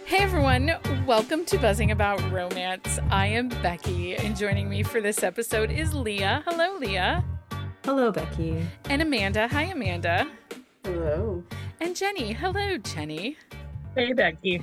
Hey everyone, welcome to Buzzing About Romance. I am Becky, and joining me for this episode is Leah. Hello, Leah. Hello, Becky. And Amanda. Hi, Amanda. Hello. And Jenny. Hello, Jenny. Hey, Becky.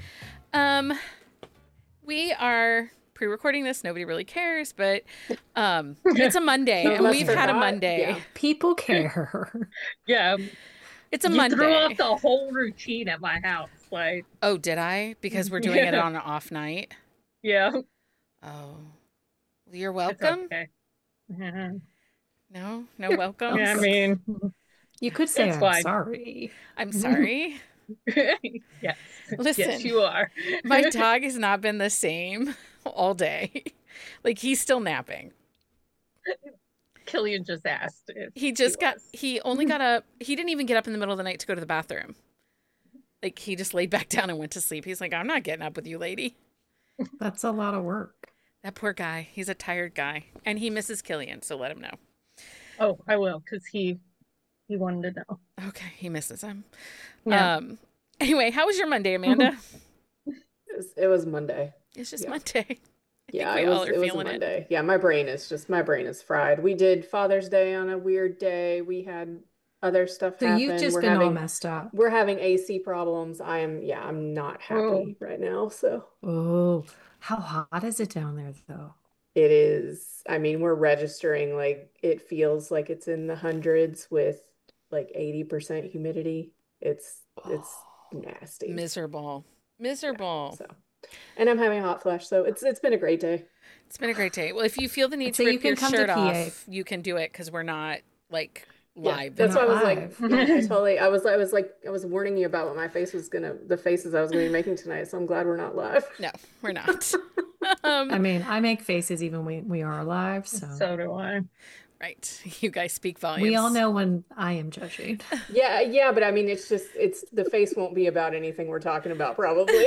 We are pre-recording this. Nobody really cares, but it's a Monday, and we've had a Monday. Yeah. People care. Yeah. It's a you Monday. threw off the whole routine at my house. Like, Oh, did I? Because we're doing it on an off night? yeah. Oh. Well, you're It's welcome? okay. Mhm. No welcome? Yeah, I mean, You could say It's I'm fine. sorry. I'm sorry. yes. Listen. Yes, you are. My dog has not been the same all day. Like, he's still napping. Killian just asked. If He only got up. He didn't even get up in the middle of the night to go to the bathroom. Like, he just laid back down and went to sleep. He's like, I'm not getting up with you, lady. That's a lot of work. That poor guy. He's a tired guy. And he misses Killian, so let him know. Oh, I will, because he wanted to know. Okay, he misses him. Yeah. Anyway, how was your Monday, Amanda? It was Monday. It's just Yeah. Monday. Yeah, we it all was are it was feeling it. Monday. Yeah, my brain is fried. We did Father's Day on a weird day. We had other stuff So happen. you've just been all messed up. We're having AC problems. I'm not happy right now. So Oh, how hot is it down there, though? it is, I mean, we're registering like it feels like it's in the hundreds with like 80% humidity. It's nasty. Miserable. So, and I'm having a hot flash, so it's been a great day. It's been a great day. Well, if you feel the need to So you rip can your come to shirt PA. off, you can do it because we're not like Yeah, live. that's why I was like, live. I was warning you about what the faces I was gonna be making tonight. So I'm glad we're not live. No, we're not. I mean, I make faces even when we are alive, so So do I. Right. You guys speak volumes. we all know when I am judging. Yeah, but I mean, it's the face won't be about anything we're talking about, probably.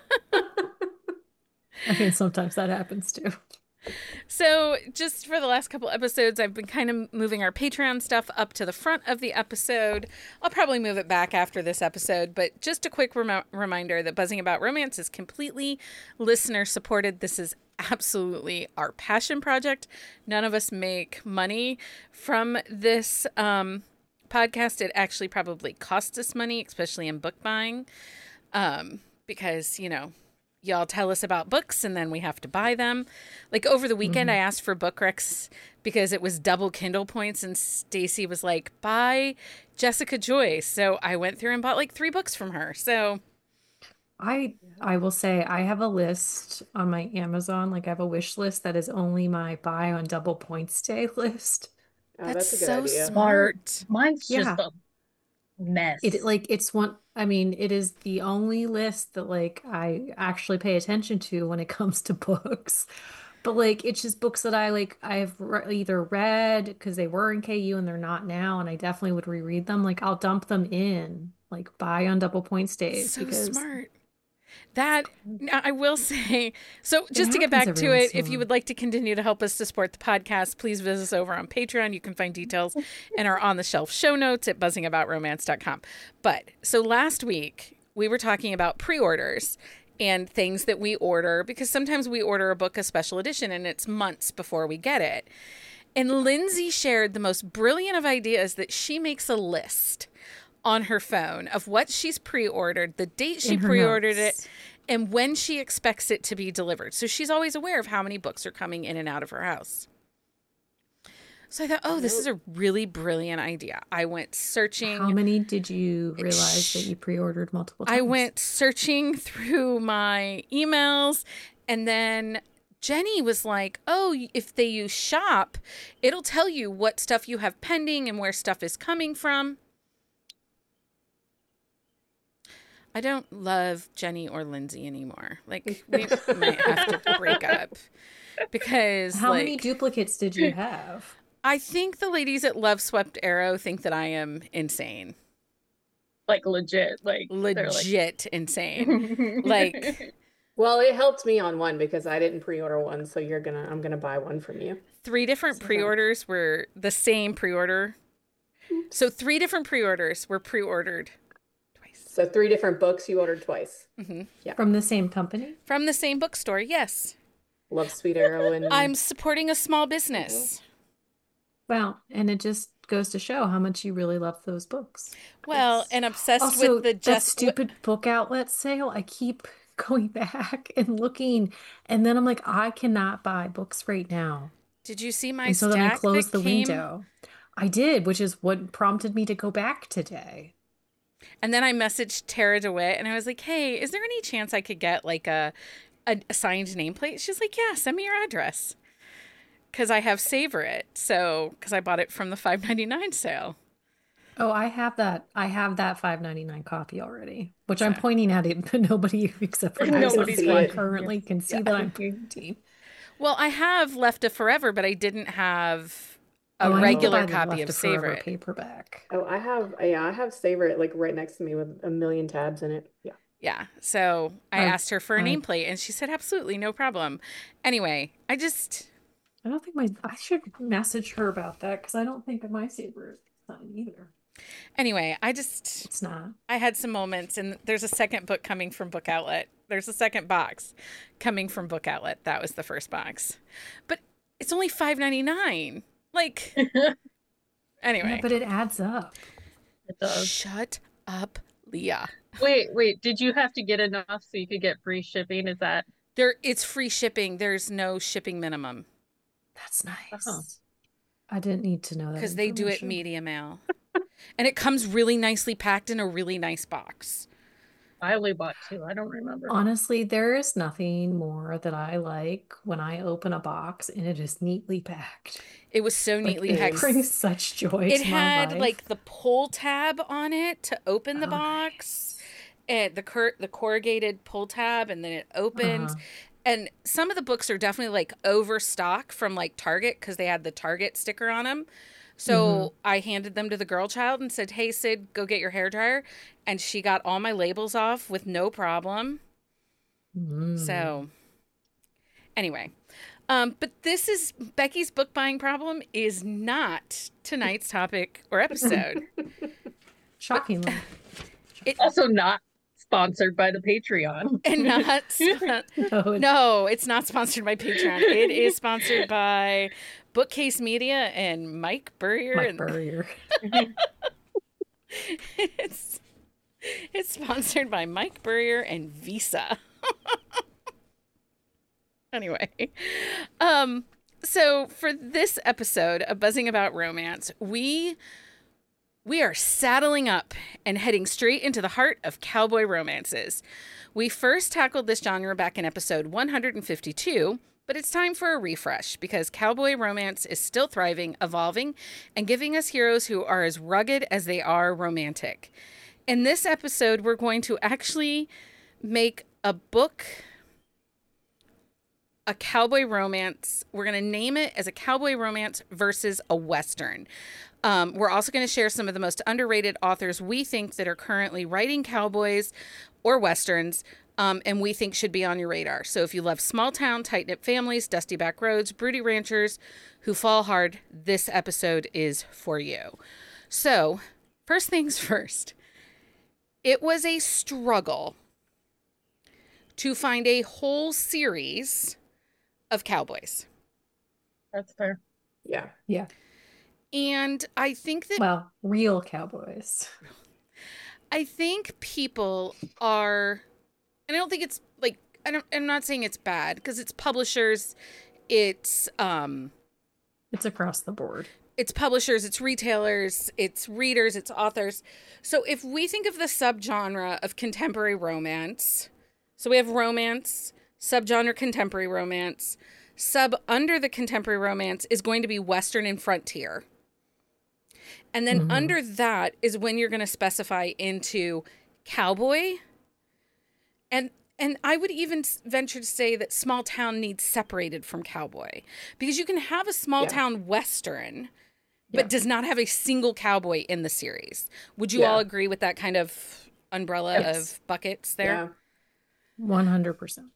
I mean, sometimes that happens too. So, just for the last couple episodes, I've been kind of moving our Patreon stuff up to the front of the episode. I'll probably move it back after this episode, but just a quick reminder that Buzzing About Romance is completely listener supported. This is absolutely our passion project. None of us make money from this podcast. It actually probably costs us money, especially in book buying, because, y'all tell us about books and then we have to buy them. Like over the weekend, I asked for book recs because it was double Kindle points, and Stacy was like, buy Jessica Joy. So I went through and bought like 3 books from her. So I will say I have a list on my Amazon, like I have a wish list that is only my buy on double points day list. Oh, that's that's a good so idea. smart. Mine's just Yeah. a mess. It is the only list that like I actually pay attention to when it comes to books. But like it's just books that I've either read because they were in KU and they're not now, and I definitely would reread them. Like I'll dump them in like buy on double points days So because smart. That, I will say, so just to get happens back to every it, once in a if you while. would like to continue to help us to support the podcast, please visit us over on Patreon. You can find details in our on the shelf show notes at buzzingaboutromance.com. But so last week we were talking about pre-orders and things that we order, because sometimes we order a book, a special edition, and it's months before we get it. And Lindsay shared the most brilliant of ideas that she makes a list on her phone of what she's pre-ordered, the date she In her pre-ordered notes. it, and when she expects it to be delivered. So she's always aware of how many books are coming in and out of her house. So I thought, this is a really brilliant idea. I went searching. How many did you realize that you pre-ordered multiple times? I went searching through my emails, and then Jenny was like, if they use Shop, it'll tell you what stuff you have pending and where stuff is coming from. I don't love Jenny or Lindsay anymore. Like, we might have to break up because How many duplicates did you have? I think the ladies at Love Swept Arrow think that I am insane. Like legit. Like they're Legit insane. Like, Well, it helped me on one because I didn't pre-order one, so I'm gonna buy one from you. 3 different pre-orders were the same pre-order. So 3 different pre-orders were pre-ordered twice. So 3 different books you ordered twice. Hmm. From the same company? From the same bookstore, yes. Love Sweet Arrow and I'm supporting a small business. Well, and it just goes to show how much you really love those books. Well, Yes. and obsessed Also, with the that stupid book outlet sale, I keep going back and looking, and then I'm like, I cannot buy books right now. Did you see my And so then I stack closed that the came? window. I did, which is what prompted me to go back today. And then I messaged Tara DeWitt and I was like, hey, is there any chance I could get like a signed nameplate? She's like, yeah, send me your address. Because I have Savor It. So, because I bought it from the $5.99 sale. Oh, I have that. I have that $5.99 copy already, which I'm So- pointing at it, but nobody except for you Nobody's watching. currently can see that I'm pointing. Well, I have Left of Forever, but I didn't have a Oh, I need to regular buy the copy Left of Forever Savor It. paperback. Oh, I have Savor It like right next to me with a million tabs in it. Yeah. Yeah. So I I- asked her for a I- nameplate and she said, absolutely, no problem. Anyway, I don't think I should message her about that because I don't think my Saber is signed either. It's not. I had some moments, and there's a second book coming from Book Outlet. There's a second box coming from Book Outlet. That was the first box. But it's only $5.99. Like, anyway. Yeah, but it adds up. It does. Shut up, Leah. Wait, did you have to get enough so you could get free shipping? Is that It's free shipping. There's no shipping minimum That's nice. Uh-huh. I didn't need to know that because they do it information. media mail. And it comes really nicely packed in a really nice box. I only bought 2? I don't remember. Honestly, there is nothing more that I like when I open a box and it is neatly packed. It was so Like, neatly it packed. brings such joy It to my had life. like the pull tab on it to open the Oh, box, and the corrugated pull tab, and then it opened. Uh-huh. And some of the books are definitely like overstock from like Target because they had the Target sticker on them. So I handed them to the girl child and said, "Hey Sid, go get your hairdryer," and she got all my labels off with no problem. Mm. So anyway, but this is Becky's book buying problem is not tonight's topic or episode. Shockingly. Also not sponsored by the Patreon. And not no, it's not sponsored by Patreon. It is sponsored by Bookcase Media and Mike Burrier. Mike Burrier. It's sponsored by Mike Burrier and Visa. Anyway, so for this episode of Buzzing About Romance, we are saddling up and heading straight into the heart of cowboy romances. We first tackled this genre back in episode 152, but it's time for a refresh because cowboy romance is still thriving, evolving, and giving us heroes who are as rugged as they are romantic. In this episode, we're going to actually make a book a cowboy romance. We're going to name it as a cowboy romance versus a Western. We're also going to share some of the most underrated authors we think that are currently writing cowboys or Westerns, and we think should be on your radar. So if you love small town, tight-knit families, dusty back roads, broody ranchers who fall hard, this episode is for you. So first things first, it was a struggle to find a whole series of cowboys. That's fair. Yeah. Yeah. And I think that Well, real cowboys. I think people are, and I don't think it's like, I'm not saying it's bad because it's publishers, it's It's across the board. publishers, it's retailers, it's readers, it's authors. So if we think of the subgenre of contemporary romance, so we have romance, subgenre contemporary romance, sub under the contemporary romance is going to be Western and frontier. And then under that is when you're going to specify into cowboy. And I would even venture to say that small town needs separated from cowboy because you can have a small town Western, but does not have a single cowboy in the series. Would you all agree with that kind of umbrella of buckets there? Yeah. 100%.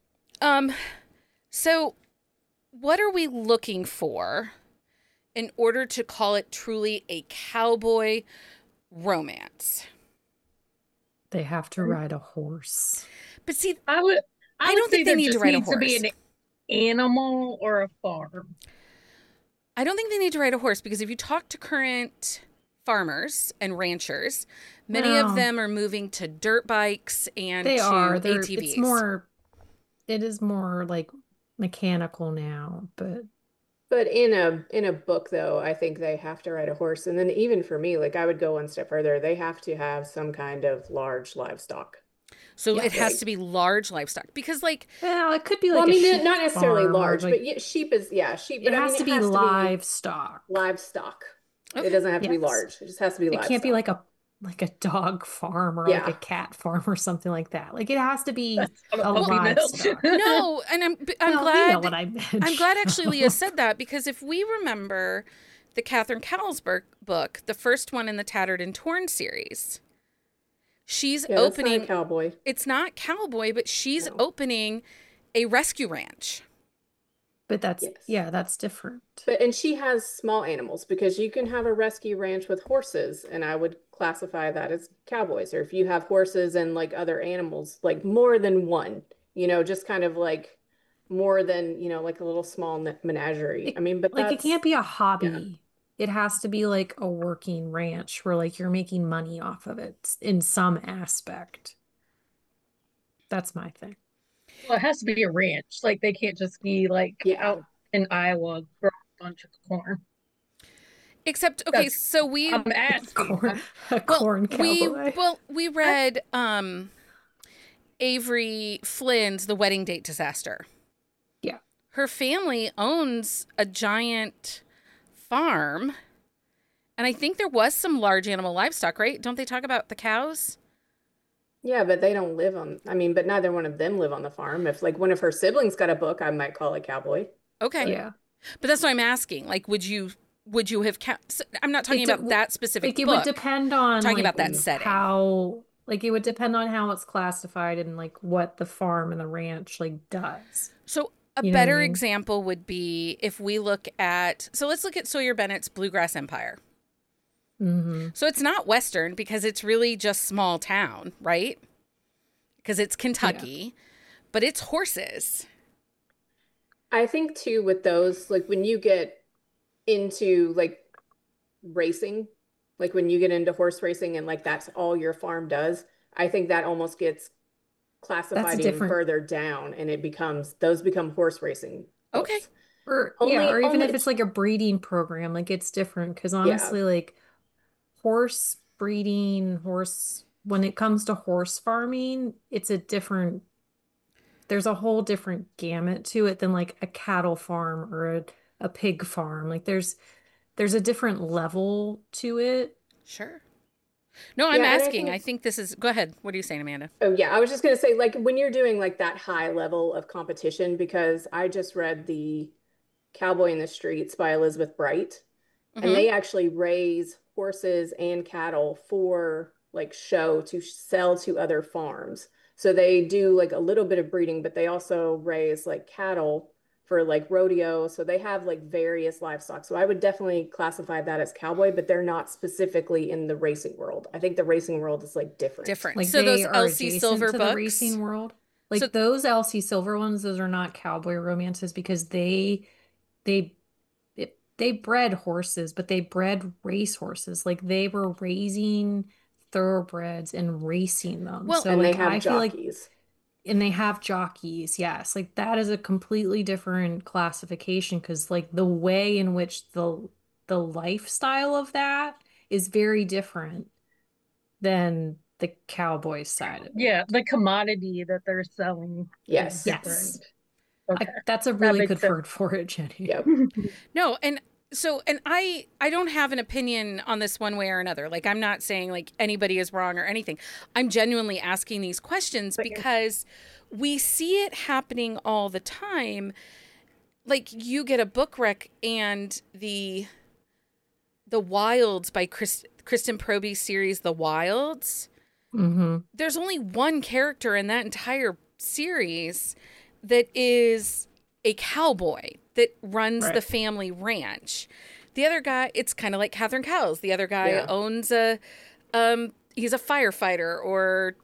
So what are we looking for in order to call it truly a cowboy romance? They have to ride a horse. But see, I would I don't say think they there need to just ride a needs to be horse. an animal or a farm. I don't think they need to ride a horse because if you talk to current farmers and ranchers, many of No. them are moving to dirt bikes and They to are. ATVs. It is more like mechanical now, but But in a book though, I think they have to ride a horse. And then even for me, like I would go one step further. They have to have some kind of large livestock. So Yeah. it has to be large livestock because, like, well, it could be Well, like I a mean, sheep not necessarily farm or large, like but yeah, sheep is, yeah, sheep, it but I has mean, to it be has to be livestock. livestock. okay. It doesn't have to be Yes. large. It just has to be It can't be livestock. like a dog farm or like a Yeah. cat farm or something like that. Like it has to be That's not a a puppy mill. livestock. No, and I'm Well, you know glad. what I meant. I'm glad actually Leah Cheryl. said that because if we remember the Catherine Cowles book, the first one in the Tattered and Torn series, she's Yeah, that's not a opening. cowboy. It's not cowboy, but she's No. opening a rescue ranch. But that's Yes. that's different. And she has small animals because you can have a rescue ranch with horses, and I would classify that as cowboys. Or if you have horses and like other animals, like more than one, just kind of like more than, like a little small menagerie. I mean, but Like it that's, can't be a yeah. hobby. It has to be like a working ranch where like you're making money off of it in some aspect. That's my thing. Well, it has to be a ranch. Like they can't just be like Yeah. out in Iowa growing a bunch of corn. Except, okay, That's so we I'm asking. A corn cowboy. we read Avery Flynn's The Wedding Date Disaster. Yeah. Her family owns a giant farm, and I think there was some large animal livestock, right? Don't they talk about the cows? Yeah, but they don't live on, I mean, but neither one of them live on the farm. If like one of her siblings got a book, I might call it cowboy. Okay. Yeah. But that's what I'm asking. Like, would you have I'm not talking about that specific Like it book. would depend on Talking like about that setting. how like it would depend on how it's classified and like what the farm and the ranch like does. So a You know what I better mean? example would be if we look at, so let's look at Sawyer Bennett's Bluegrass Empire. Hmm. So it's not Western because it's really just small town, right? Because it's Kentucky, but it's horses. I think too with those, like when you get into like racing, like when you get into horse racing and like that's all your farm does, I think that almost gets classified even different. further down and those become horse racing books. Okay. Or Only- or even only- if it's like a breeding program, like it's different because Yeah. honestly, like horse breeding, when it comes to horse farming, it's there's a whole different gamut to it than like a cattle farm or a pig farm. Like there's a different level to it. Sure. No, I'm Yeah, and I asking. think- I think this is, go ahead. What are you saying, Amanda? Oh yeah, I was just gonna say like when you're doing like that high level of competition, because I just read the Cowboy in the Streets by Elizabeth Bright, and Mhm. they actually raise horses and cattle for like show to sell to other farms. So they do like a little bit of breeding, but they also raise like cattle for like rodeo. So they have like various livestock. So I would definitely classify that as cowboy, but they're not specifically in the racing world. I think the racing world is like different. Different. Like So they those are Elsie adjacent Silver to books. the racing world. Like So- those Elsie Silver ones, those are not cowboy romances because they they bred horses, but they bred race horses. Like they were raising thoroughbreds and racing them. Well, So And they like have I feel like jockeys. and they have jockeys, yes. Like that is a completely different classification because like the way in which the lifestyle of that is very different than the cowboy side of it. Yeah, the commodity that they're selling Yes. is Yes. different. Okay. That's a really makes good sense. word for it, Jenny. Yep. No, and so, and I don't have an opinion on this one way or another. Like, I'm not saying like anybody is wrong or anything. I'm genuinely asking these questions because we see it happening all the time. Like, you get a book rec and the Wilds by Kristen Proby's series, The Wilds. Mm-hmm. There's only one character in that entire series that is a cowboy that runs Right. the family ranch. The other guy, it's kind of like Catherine Cowles. The other guy Yeah. owns a he's a firefighter or,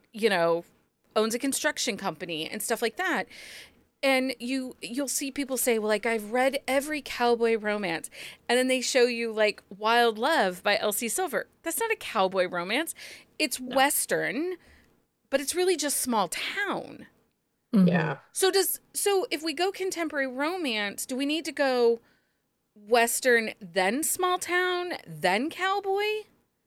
owns a construction company and stuff like that. And you'll see people say, well, like, I've read every cowboy romance. And then they show you, like, Wild Love by Elsie Silver. That's not a cowboy romance. It's Western, but it's really just small town. Yeah. So if we go contemporary romance, do we need to go Western, then small town, then cowboy?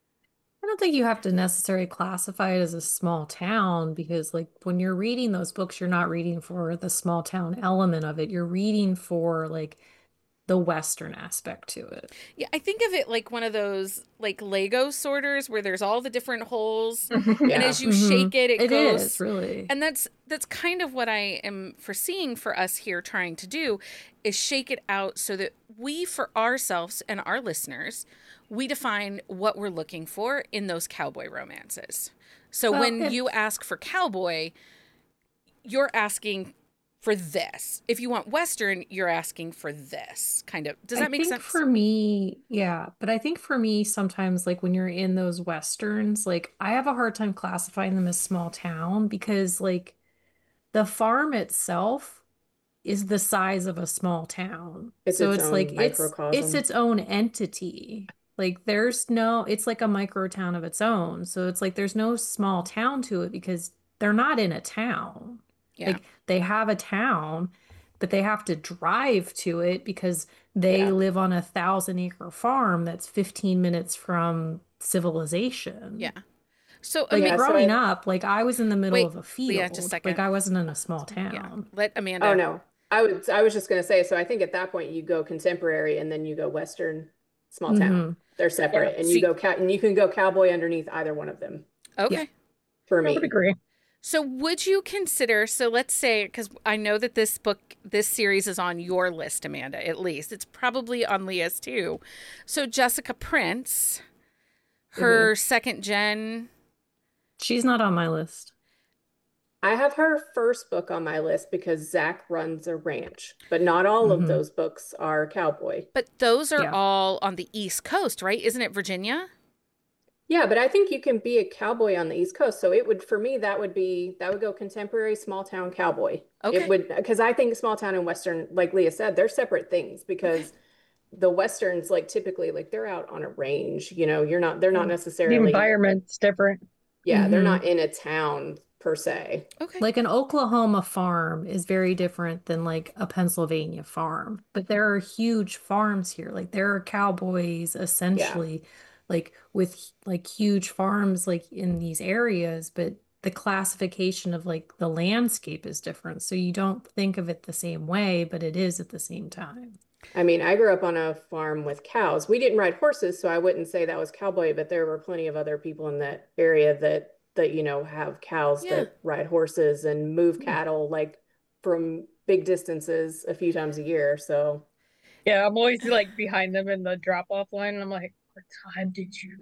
I don't think you have to necessarily classify it as a small town because, like, when you're reading those books, you're not reading for the small town element of it. You're reading for, like, the Western aspect to it. Yeah, I think of it like one of those, like, Lego sorters where there's all the different holes. Yeah. And as you shake it, it goes. Is, really. And that's kind of what I am foreseeing for us here trying to do is shake it out so that we, for ourselves and our listeners, we define what we're looking for in those cowboy romances. So when you ask for cowboy, you're asking for this. If you want Western, you're asking for this kind of. Does that make sense? For me, yeah. But I think for me, sometimes, like, when you're in those Westerns, like, I have a hard time classifying them as small town because, like, the farm itself is the size of a small town. It's So its it's own like it's microcosm. its own entity. Like, it's like a micro town of its own. So it's like there's no small town to it because they're not in a town. Yeah. Like, they have a town, but they have to drive to it because they live on a 1,000-acre farm that's 15 minutes from civilization. Yeah. So, Like, growing up, like, I was in the middle of a field. Leah, just a second. Like, I wasn't in a small town. Yeah. Let Amanda. Oh, no. I was just going to say, so I think at that point you go contemporary and then you go Western, small town. They're separate. And you can go cowboy underneath either one of them. Okay. For me. I would agree. So would you consider, so let's say, because I know that this series is on your list, Amanda, at least. It's probably on Leah's too. So Jessica Prince, her second gen. She's not on my list. I have her first book on my list because Zach runs a ranch, but not all of those books are cowboy. But those are all on the East Coast, right? Isn't it Virginia? Yeah, but I think you can be a cowboy on the East Coast. So it would, for me, that would go contemporary small town cowboy. Okay. It would, because I think small town and Western, like Leah said, they're separate things because the Westerns, like, typically, like, they're out on a range, they're not necessarily. The environment's different. Yeah, they're not in a town per se. Okay. Like, an Oklahoma farm is very different than, like, a Pennsylvania farm. But there are huge farms here. Like, there are cowboys essentially, like, with, like, huge farms, like, in these areas. But the classification of, like, the landscape is different. So you don't think of it the same way, but it is at the same time. I mean, I grew up on a farm with cows. We didn't ride horses, so I wouldn't say that was cowboy, but there were plenty of other people in that area that have cows that ride horses and move cattle, like, from big distances a few times a year. So yeah, I'm always, like, behind them in the drop-off line, and I'm like, what time did you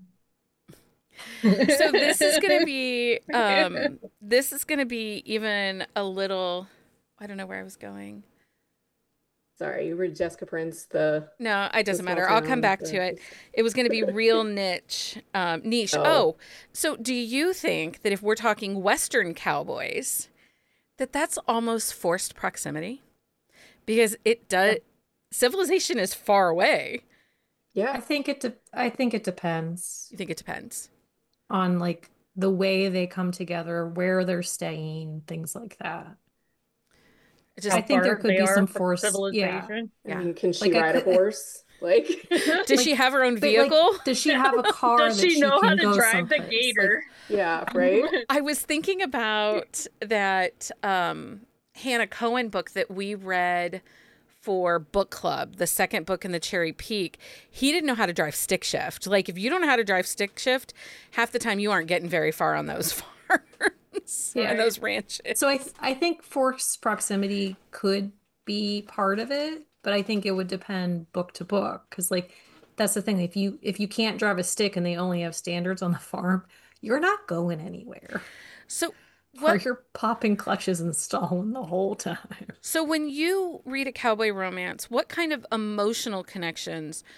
get? So this is going to be even a little, I don't know where I was going. sorry, you read Jessica Prince, No, it doesn't small matter. I'll come town, back to it. It was going to be real niche. Oh, so do you think that if we're talking Western cowboys, that's almost forced proximity? Because civilization is far away. Yeah. I think it depends You think it depends? on, like, the way they come together, where they're staying, things like that. I think there could be some forced civilization. I mean, can she ride a horse? Like, Does she have her own But, vehicle? like, does she have a car Does that she know can how to go drive the someplace? gator? yeah, right. I was thinking about that Hannah Cohen book that we read for book club, the second book in the Cherry Peak. He didn't know how to drive stick shift. Like, if you don't know how to drive stick shift, half the time you aren't getting very far on those farms and those ranches. So I think forced proximity could be part of it, but I think it would depend book to book because, like, that's the thing. If you can't drive a stick and they only have standards on the farm, you're not going anywhere. So Or you're popping clutches and stalling the whole time. So when you read a cowboy romance, what kind of emotional connections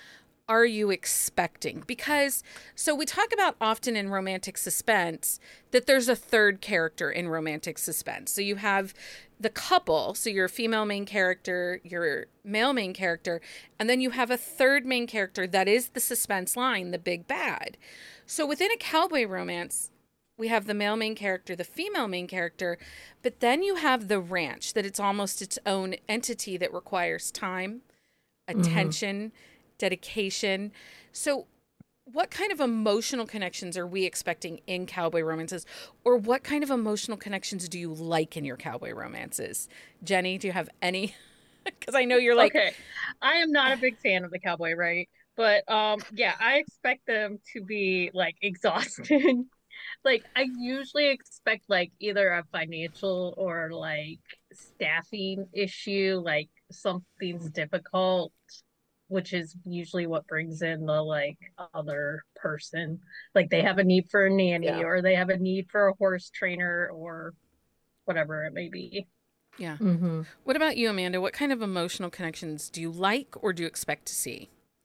are you expecting? Because, so we talk about often in romantic suspense that there's a third character in romantic suspense. So you have the couple, so your female main character, your male main character, and then you have a third main character that is the suspense line, the big bad. So within a cowboy romance, we have the male main character, the female main character, but then you have the ranch, that it's almost its own entity that requires time, attention, dedication. So what kind of emotional connections are we expecting in cowboy romances? Or what kind of emotional connections do you like in your cowboy romances? Jenny, do you have any? Because I know you're like, Okay. I am not a big fan of the cowboy, right? But yeah, I expect them to be like exhausted. Like I usually expect like either a financial or like staffing issue, like something's difficult, which is usually what brings in the like other person. Like they have a need for a nanny Yeah. or they have a need for a horse trainer or whatever it may be. yeah. Mm-hmm. What about you, Amanda? What kind of emotional connections do you like or do you expect to see?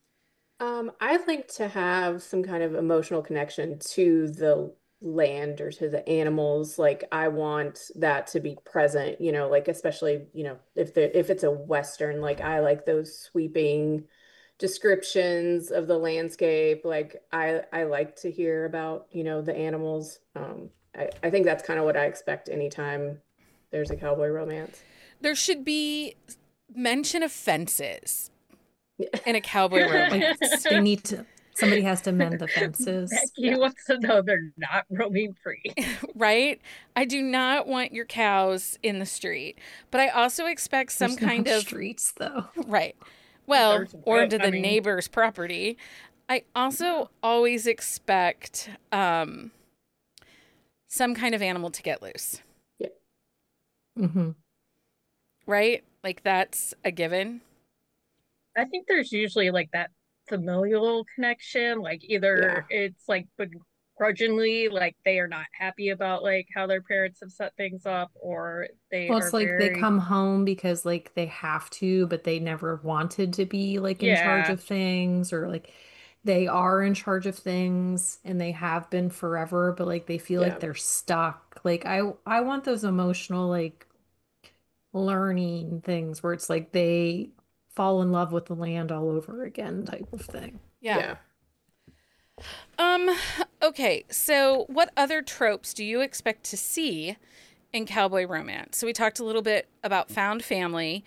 I'd like to have some kind of emotional connection to the land or to the animals. Like I want that to be present, like especially, if it's a Western, like I like those sweeping descriptions of the landscape. Like I like to hear about, the animals. I think that's kind of what I expect anytime there's a cowboy romance. There should be mention of fences in a cowboy romance. They need to, somebody has to mend the fences. Becky wants to know they're not roaming free. Right? I do not want your cows in the street, but I also expect some There's no kind of streets though. right. Well, There's or road- into the neighbor's property. I also always expect some kind of animal to get loose, Yeah. Mm-hmm. right? Like that's a given. I think there's usually like that familial connection, like either it's like begrudgingly, like they are not happy about like how their parents have set things up, or they Well, are it's like they very, come home because like they have to, but they never wanted to be like in charge yeah, of things, or like they are in charge of things and they have been forever, but like they feel like Yeah. they're stuck. Like I want those emotional like learning things where it's like they fall in love with the land all over again type of thing. Yeah. Yeah. Um, okay, so what other tropes do you expect to see in cowboy romance? So we talked a little bit about found family.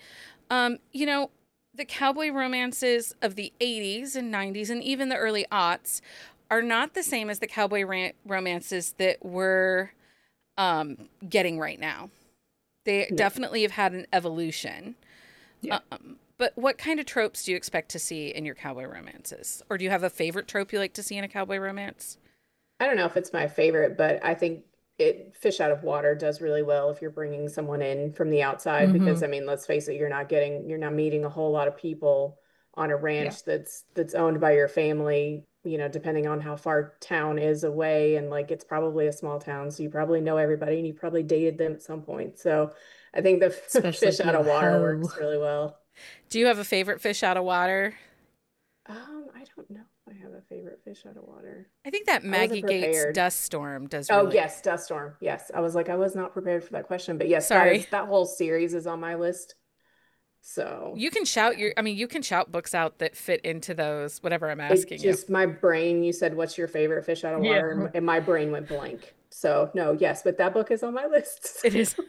The cowboy romances of the 80s and 90s and even the early aughts are not the same as the cowboy romances that we're getting right now. They No. definitely have had an evolution. Yeah. But what kind of tropes do you expect to see in your cowboy romances? Or do you have a favorite trope you like to see in a cowboy romance? I don't know if it's my favorite, but I think fish out of water does really well if you're bringing someone in from the outside because Mm-hmm. I mean, let's face it, you're not meeting a whole lot of people on a Yeah. ranch that's owned by your family, depending on how far town is away and like it's probably a small town, so you probably know everybody and you probably dated them at some point. So I think the Especially fish if you out have of a water hoe. works really well. Do you have a favorite fish out of water? I don't know if I have a favorite fish out of water. I think that I wasn't Maggie Gates prepared. dust storm does Oh, really. yes, Dust Storm. Yes. I was like, I was not prepared for that question, but yes, Sorry. that whole series is on my list. So You can shout yeah. you can shout books out that fit into those, whatever I'm It asking you. just my brain, you said, what's your favorite fish out of yeah. water? And my brain went blank. So no, yes, but that book is on my list. It is.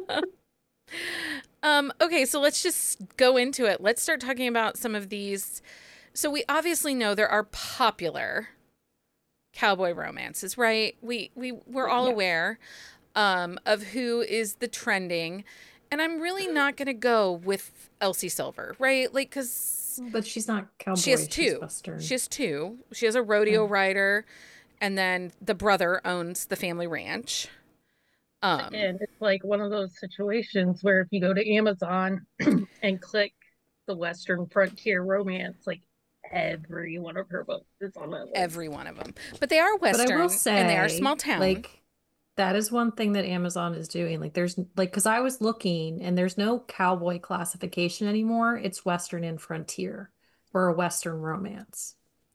Okay, so let's just go into it. Let's start talking about some of these. So we obviously know there are popular cowboy romances, right? We're all Yeah. aware of who is the trending, and I'm really not going to go with Elsie Silver, right? Like, because But she's not cowboy, she has she's two. Western. She has two. She has a rodeo Oh. rider, and then the brother owns the family ranch. And it's like one of those situations where if you go to Amazon and click the Western Frontier Romance, like every one of her books is on that list. Every one of them, but they are But I Western will say, and they are small town. like, that is one thing that Amazon is doing. Like, there's like, because I was looking and there's no cowboy classification anymore. It's Western and Frontier or a Western romance.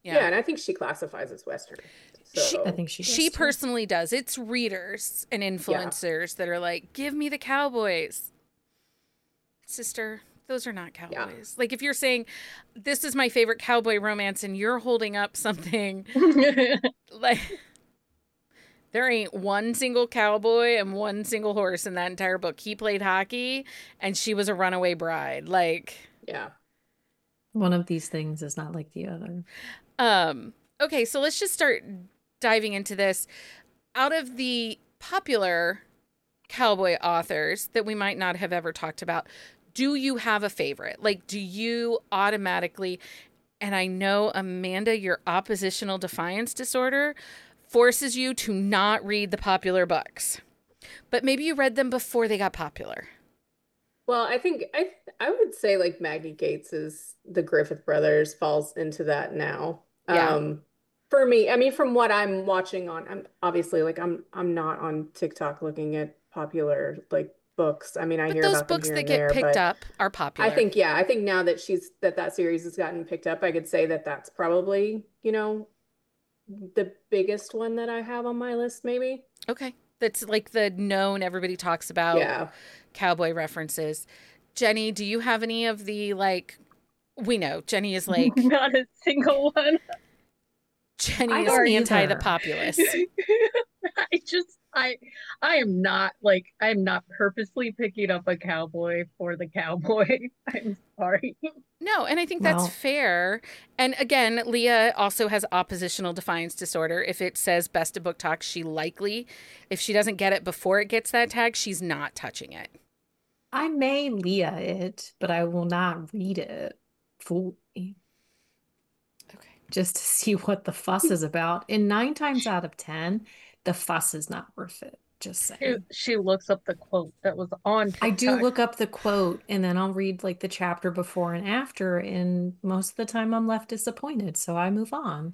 Yeah, and I think she classifies as Western. So I think she does She too. personally does. It's readers and influencers that are like, give me the cowboys. Sister, those are not cowboys. Like if you're saying, this is my favorite cowboy romance and you're holding up something like there ain't one single cowboy and one single horse in that entire book. He played hockey and she was a runaway bride. Like, yeah. One of these things is not like the other. Okay, so let's just start diving into this. Out of the popular cowboy authors that we might not have ever talked about, do you have a favorite? Like, do you automatically, and I know, Amanda, your oppositional defiance disorder forces you to not read the popular books, but maybe you read them before they got popular. Well, I think I would say like Maggie Gates is the Griffith Brothers falls into that now. Yeah. For me, I mean, from what I'm watching on, I'm obviously like I'm not on TikTok looking at popular like books. I mean, I But hear those about them books here that and get there, picked but up are popular. I think now that that series has gotten picked up, I could say that that's probably, the biggest one that I have on my list, maybe. Okay. That's like the known, everybody talks about Yeah. cowboy references. Jenny, do you have any of the, like, we know Jenny is like, Not a single one. Jenny I is don't anti the either. populace. I am not like, I'm not purposely picking up a cowboy for the cowboy. I'm sorry. No, and I think that's Well- fair. And again, Leah also has oppositional defiance disorder. If it says best of book talk, she likely, if she doesn't get it before it gets that tag, she's not touching it. I may Leah it, but I will not read it fully Okay. just to see what the fuss is about. And 9 times out of 10, the fuss is not worth it. Just saying. She looks up the quote that was on I do TikTok. look up the quote and then I'll read like the chapter before and after, and most of the time I'm left disappointed, so I move on.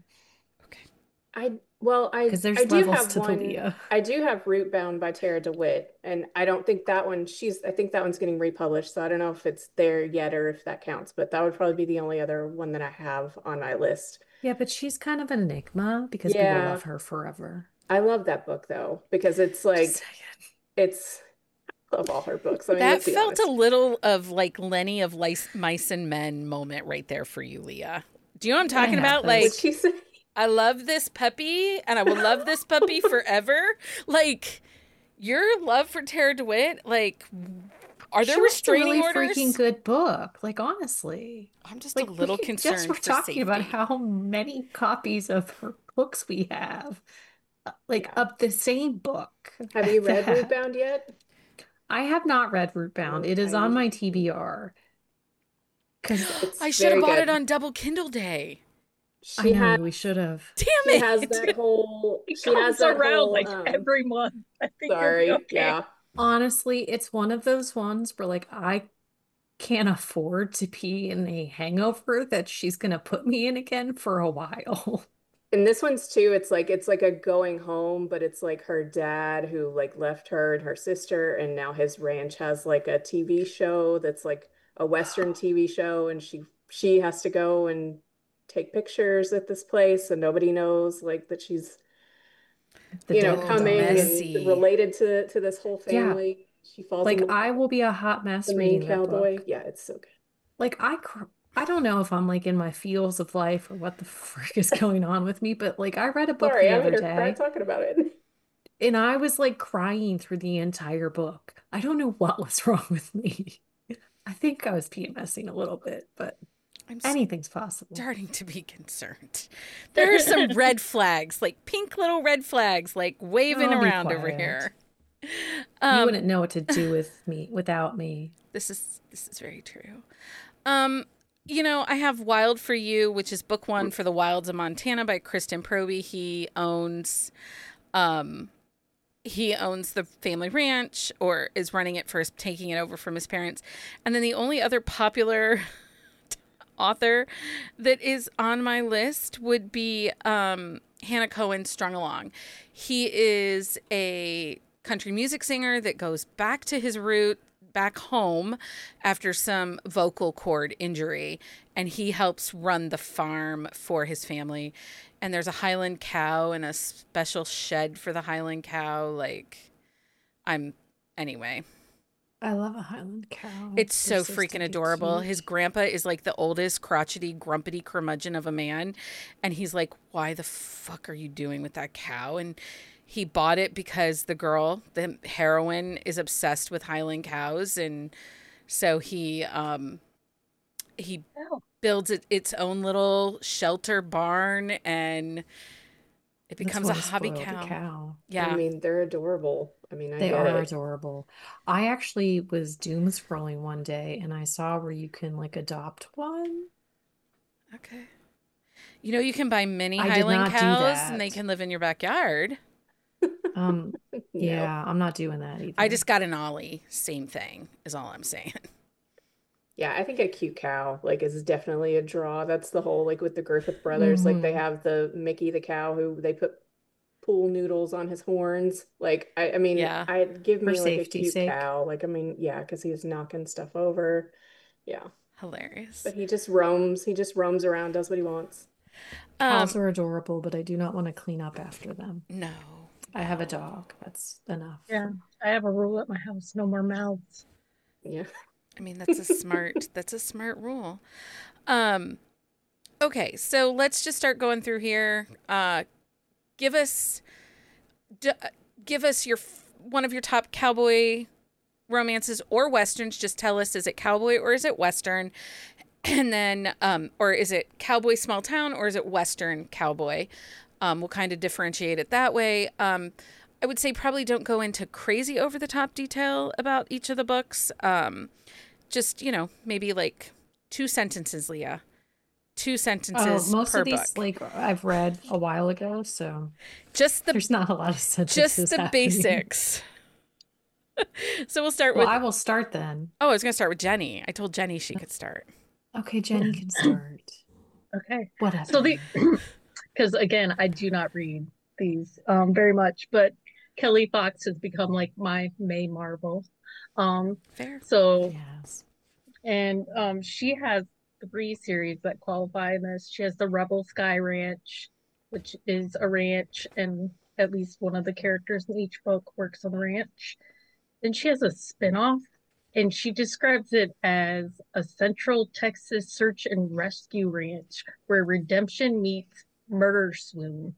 I Because there's I do levels have to the one. Leah. I do have Rootbound by Tara DeWitt, and I don't think that one. I think that one's getting republished, so I don't know if it's there yet or if that counts. But that would probably be the only other one that I have on my list. Yeah, but she's kind of an enigma because people Yeah, love her forever. I love that book though because it's like Just saying. it's I love all her books. I mean, That let's be felt honest. a little of like Lenny of Mice and Men moment right there for you, Leah. Do you know what I'm talking about? happens. Like, What'd she say? I love this puppy and I will love this puppy forever. Like, your love for Tara DeWitt, like, are there She writes a restraining really orders? freaking good book. Like, honestly. I'm just Like, a little we concerned just were for talking about safety. how many copies of her books we have. Like, Yeah. of the same book. Have at you read that. Rootbound yet? I have not read Rootbound. It is I on need my to. TBR. Because It's I should have very bought good. it on Double Kindle Day. I She know has we should have. Damn she it. has that whole It she has comes that around whole like every month. I think you'll be sorry, okay. yeah. Honestly, it's one of those ones where, like, I can't afford to be in a hangover that she's going to put me in again for a while. And this one's too, it's like a going home, but it's like her dad who like left her and her sister, and now his ranch has like a TV show that's like a Western TV show, and she has to go and take pictures at this place, and nobody knows like that she's, The dead Oh, coming daughter. messy. and related to this whole Yeah. family. She falls in Like, love I with will be a hot mess the main reading that cowboy. book. Yeah, it's so good. Like, I don't know if I'm like in my feels of life or what the frick is going on with me, but like, I read a book Sorry, the I other made her cry day talking about it. and I was like crying through the entire book. I don't know what was wrong with me. I think I was PMSing a little bit, but I'm anything's possible. starting to be concerned. There are some red flags, like pink little red flags, like waving Oh, be around over quiet. here. You wouldn't know what to do with me without me. This is very true. I have Wild for You, which is book 1 for the Wilds of Montana by Kristen Proby. He owns the family ranch, or is running it first, taking it over from his parents. And then the only other popular author that is on my list would be Hannah Cohen, Strung Along. He is a country music singer that goes back to his back home after some vocal cord injury, and he helps run the farm for his family. And there's a Highland cow and a special shed for the Highland cow. Like, anyway. I love a Highland cow. It's They're so freaking stinking adorable. cute. His grandpa is like the oldest, crotchety, grumpy curmudgeon of a man. And he's like, why the fuck are you doing with that cow? And he bought it because the girl, the heroine, is obsessed with Highland cows. And so he Oh, builds its own little shelter barn, and it That's becomes a what hobby spoiled a cow. cow. I Yeah. mean, they're adorable. I mean, I They get are it. adorable. I actually was doom scrolling one day and I saw where you can like adopt one. Okay. You know, you can buy mini I did Highland not do cows and they that. can live in your backyard. Um, No. yeah, I'm not doing that I either. just got an Ollie. Same thing is all I'm saying. Yeah, I think a cute cow like is definitely a draw. That's the whole like with the Griffith brothers, like they Hmm. have the Mickey the cow who they put pool noodles on his horns. Like I mean, Yeah. I'd give For me like a safety's cute sake. cow. Like I mean, yeah, because he was knocking stuff over. Yeah. Hilarious. But he just roams around, does what he wants. Cows Um, are adorable, but I do not want to clean up after them. no. I have a dog. That's enough. yeah. I have a rule at my house: no more mouths. Yeah. I mean, that's a smart rule. Um, okay, so let's just start going through here. Give us d- give us one of your top cowboy romances or westerns. Just tell us, is it cowboy or is it western? And then or is it cowboy small town or is it western cowboy? We'll kind of differentiate it that way. I would say probably don't go into crazy over the top detail about each of the books. Just, maybe like 2 sentences, Leah. 2 sentences Most per of these book. like I've read a while ago, so Just there's not a lot of sentences just the happening. basics. So we'll start Well, with I will start then. Oh, I was going to start with Jenny. I told Jenny she could start. Okay, Jenny can start. Okay. Whatever. So because again, I do not read these very much, but Kelly Fox has become like my May Marvel. Fair. So Yes. and she has 3 series that qualify in this. She has the Rebel Sky Ranch, which is a ranch, and at least one of the characters in each book works on the ranch. Then she has a spinoff, and she describes it as a Central Texas search and rescue ranch where redemption meets murder swoon.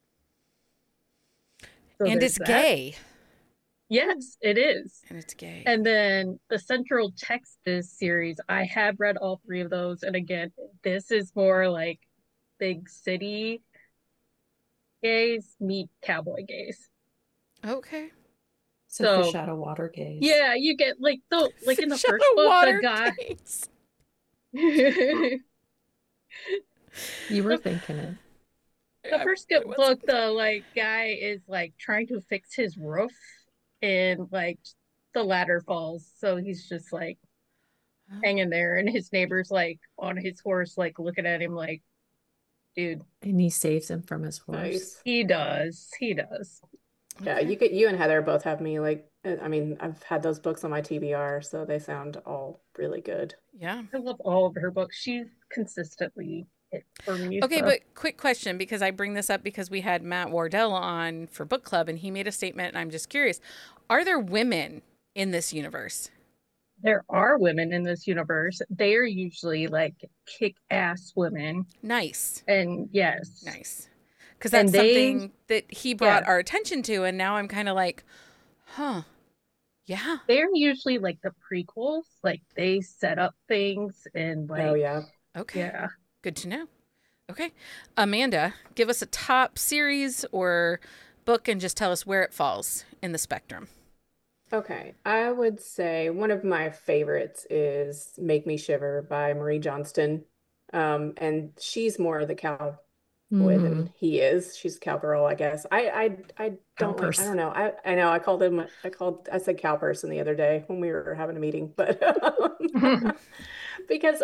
So And there's it's that. gay. Yes, it is. And it's gay. And then the Central Texas series, I have read all 3 of those. And again, this is more like big city gays meet cowboy gays. Okay. So fish So out of water gaze. yeah, you get like in the Fish out first of book, the water guy gaze. You were thinking it. the first I book, wasn't. the like guy is like trying to fix his roof and like the ladder falls. So he's just like hanging there and his neighbor's like on his horse, like looking at him like, dude, And he saves him from his horse. Nice. he does. He does. Yeah, Okay. you and Heather both have me like I mean, I've had those books on my TBR, so they sound all really good. Yeah. I love all of her books. She's consistently hit for me. Okay, So but quick question, because I bring this up because we had Matt Wardell on for book club and he made a statement and I'm just curious. Are there women in this universe? there are women in this universe. They are usually like kick-ass women. Nice. And yes. Nice. Because And that's something that he brought yeah, our attention to. And now I'm kind of like, huh, yeah. they're usually like the prequels. Like they set up things and Oh like, yeah. Okay. yeah. Good to know. Okay. Amanda, give us a top series or book and just tell us where it falls in the spectrum. Okay, I would say one of my favorites is Make Me Shiver by Marie Johnston. And she's more the cowboy Mm-hmm. than he is. She's a cowgirl, I guess. I don't like, I Cowperson. don't know. I know I said cow person the other day when we were having a meeting, but because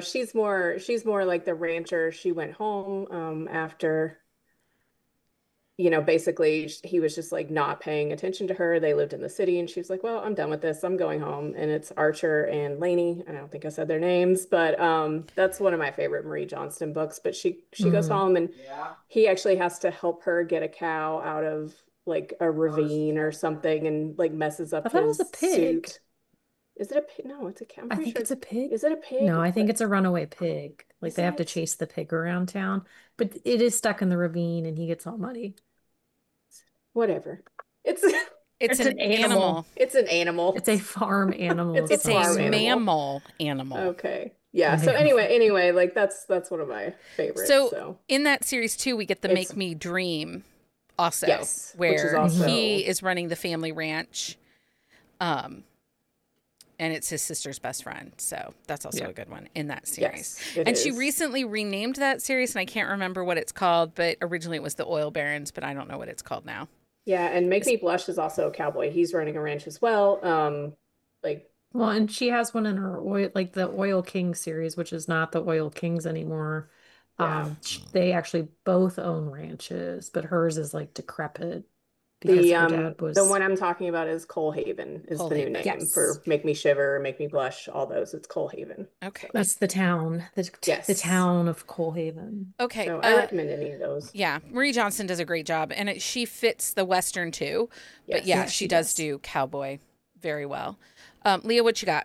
she's more like the rancher. She went home after basically he was just like not paying attention to her. They lived in the city and she was like, well, I'm done with this. I'm going home. And it's Archer and Lainey. I don't think I said their names, but that's one of my favorite Marie Johnston books. But she goes Mhm. home and he actually has to help her get a cow out of like a ravine or something and like messes I up thought it was a his pig. suit. Is it a pig? No, it's a cow. I'm I pretty think sure it's a pig. is it a No, pig? I think it's a runaway pig. Like Is they have to it? chase the pig around town, but it is stuck in the ravine and he gets all muddy. Whatever. It's It's It's an an animal. animal. it's an animal. It's a farm animal, It's a It's a farm so animal. mammal animal. Okay. Yeah. So mammal. anyway, like that's one of my favorites. So So in that series too, we get the it's Make Me Dream also, yes, which is where Mhm. he also is running the family ranch. Um, and it's his sister's best friend. So that's also Yeah. a good one in that series. yes, it And she is. recently renamed that series, and I can't remember what it's called, but originally it was the Oil Barons, but I don't know what it's called now. Yeah, and Make It's- Me Blush is also a cowboy. He's running a ranch as well. Like Well, and she has one in her oil, like the Oil King series, which is not the Oil Kings anymore. yeah. They actually both own ranches, but hers is like decrepit because her dad The was, one I'm talking about is Coal Haven is the new Coalhaven. name yes, for Make Me Shiver, Make Me Blush, all those. It's Coal Haven. Okay. that's the town, the Yes. town of Coalhaven. Okay. So I recommend any of those. Yeah, Marie Johnson does a great job, and she fits the Western too. But Yes. yeah, Yeah, she she does does. do cowboy very well. Leah, what you got?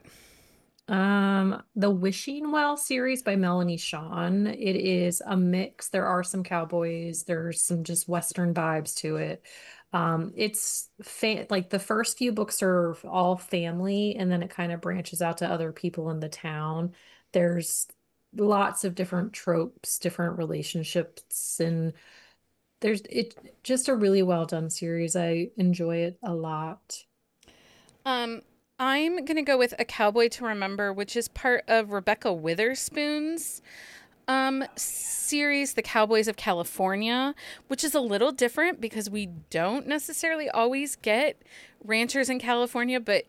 The Wishing Well series by Melanie Shawn. It is a mix. There are some cowboys, there's some just Western vibes to it. It's like the first few books are all family, and then it kind of branches out to other people in the town. There's lots of different tropes, different relationships, and there's it just a really well done series. I enjoy it a lot. Um, I'm gonna go with A Cowboy to Remember, which is part of Rebecca Witherspoon's series, The Cowboys of California, which is a little different because we don't necessarily always get ranchers in California, but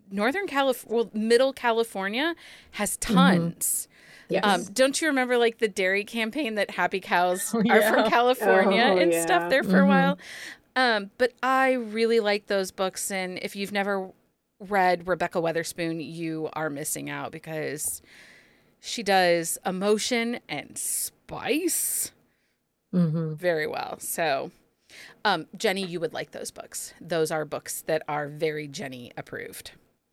Middle California has tons. Yes. Don't you remember like the dairy campaign that Happy Cows Oh, are from yeah. California Oh, and stuff yeah. there for a Mhm. while? But I really like those books, and if you've never read Rebecca Weatherspoon, you are missing out because she does emotion and spice Hmm. very well. So, Jenny, you would like those books. Those are books that are very Jenny approved.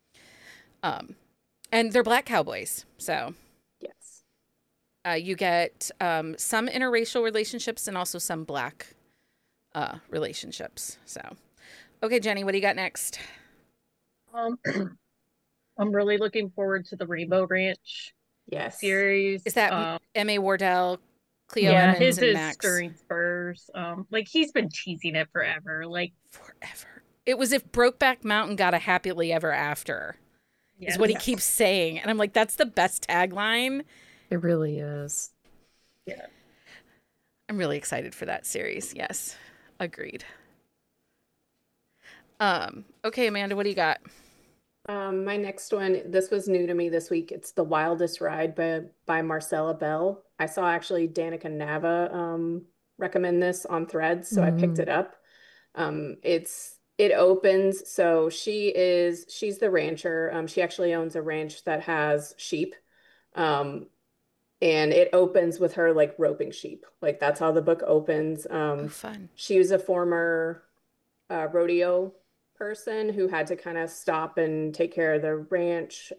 And they're Black cowboys, so Yes. you get some interracial relationships and also some Black relationships. So, okay, Jenny, what do you got next? Um, I'm really looking forward to the Rainbow Ranch Yes. series. Is that M.A. Wardell, Cleo Yeah, Evans, his and is Max? Stirring Spurs. Like he's been teasing it forever. Like, Forever. It was if Brokeback Mountain got a happily ever after, is yes. what he keeps saying. And I'm like, that's the best tagline. It really is. Yeah. I'm really excited for that series. Yes. Agreed. Okay, Amanda, what do you got? My next one, this was new to me this week. It's The Wildest Ride by Marcella Bell. I saw actually Danica Nava recommend this on Threads, so I picked it up. It opens, so she's the rancher. She actually owns a ranch that has sheep. Um, and it opens with her like roping sheep. Like that's how the book opens. Oh, fun. She was a former rodeo person who had to kind of stop and take care of the ranch.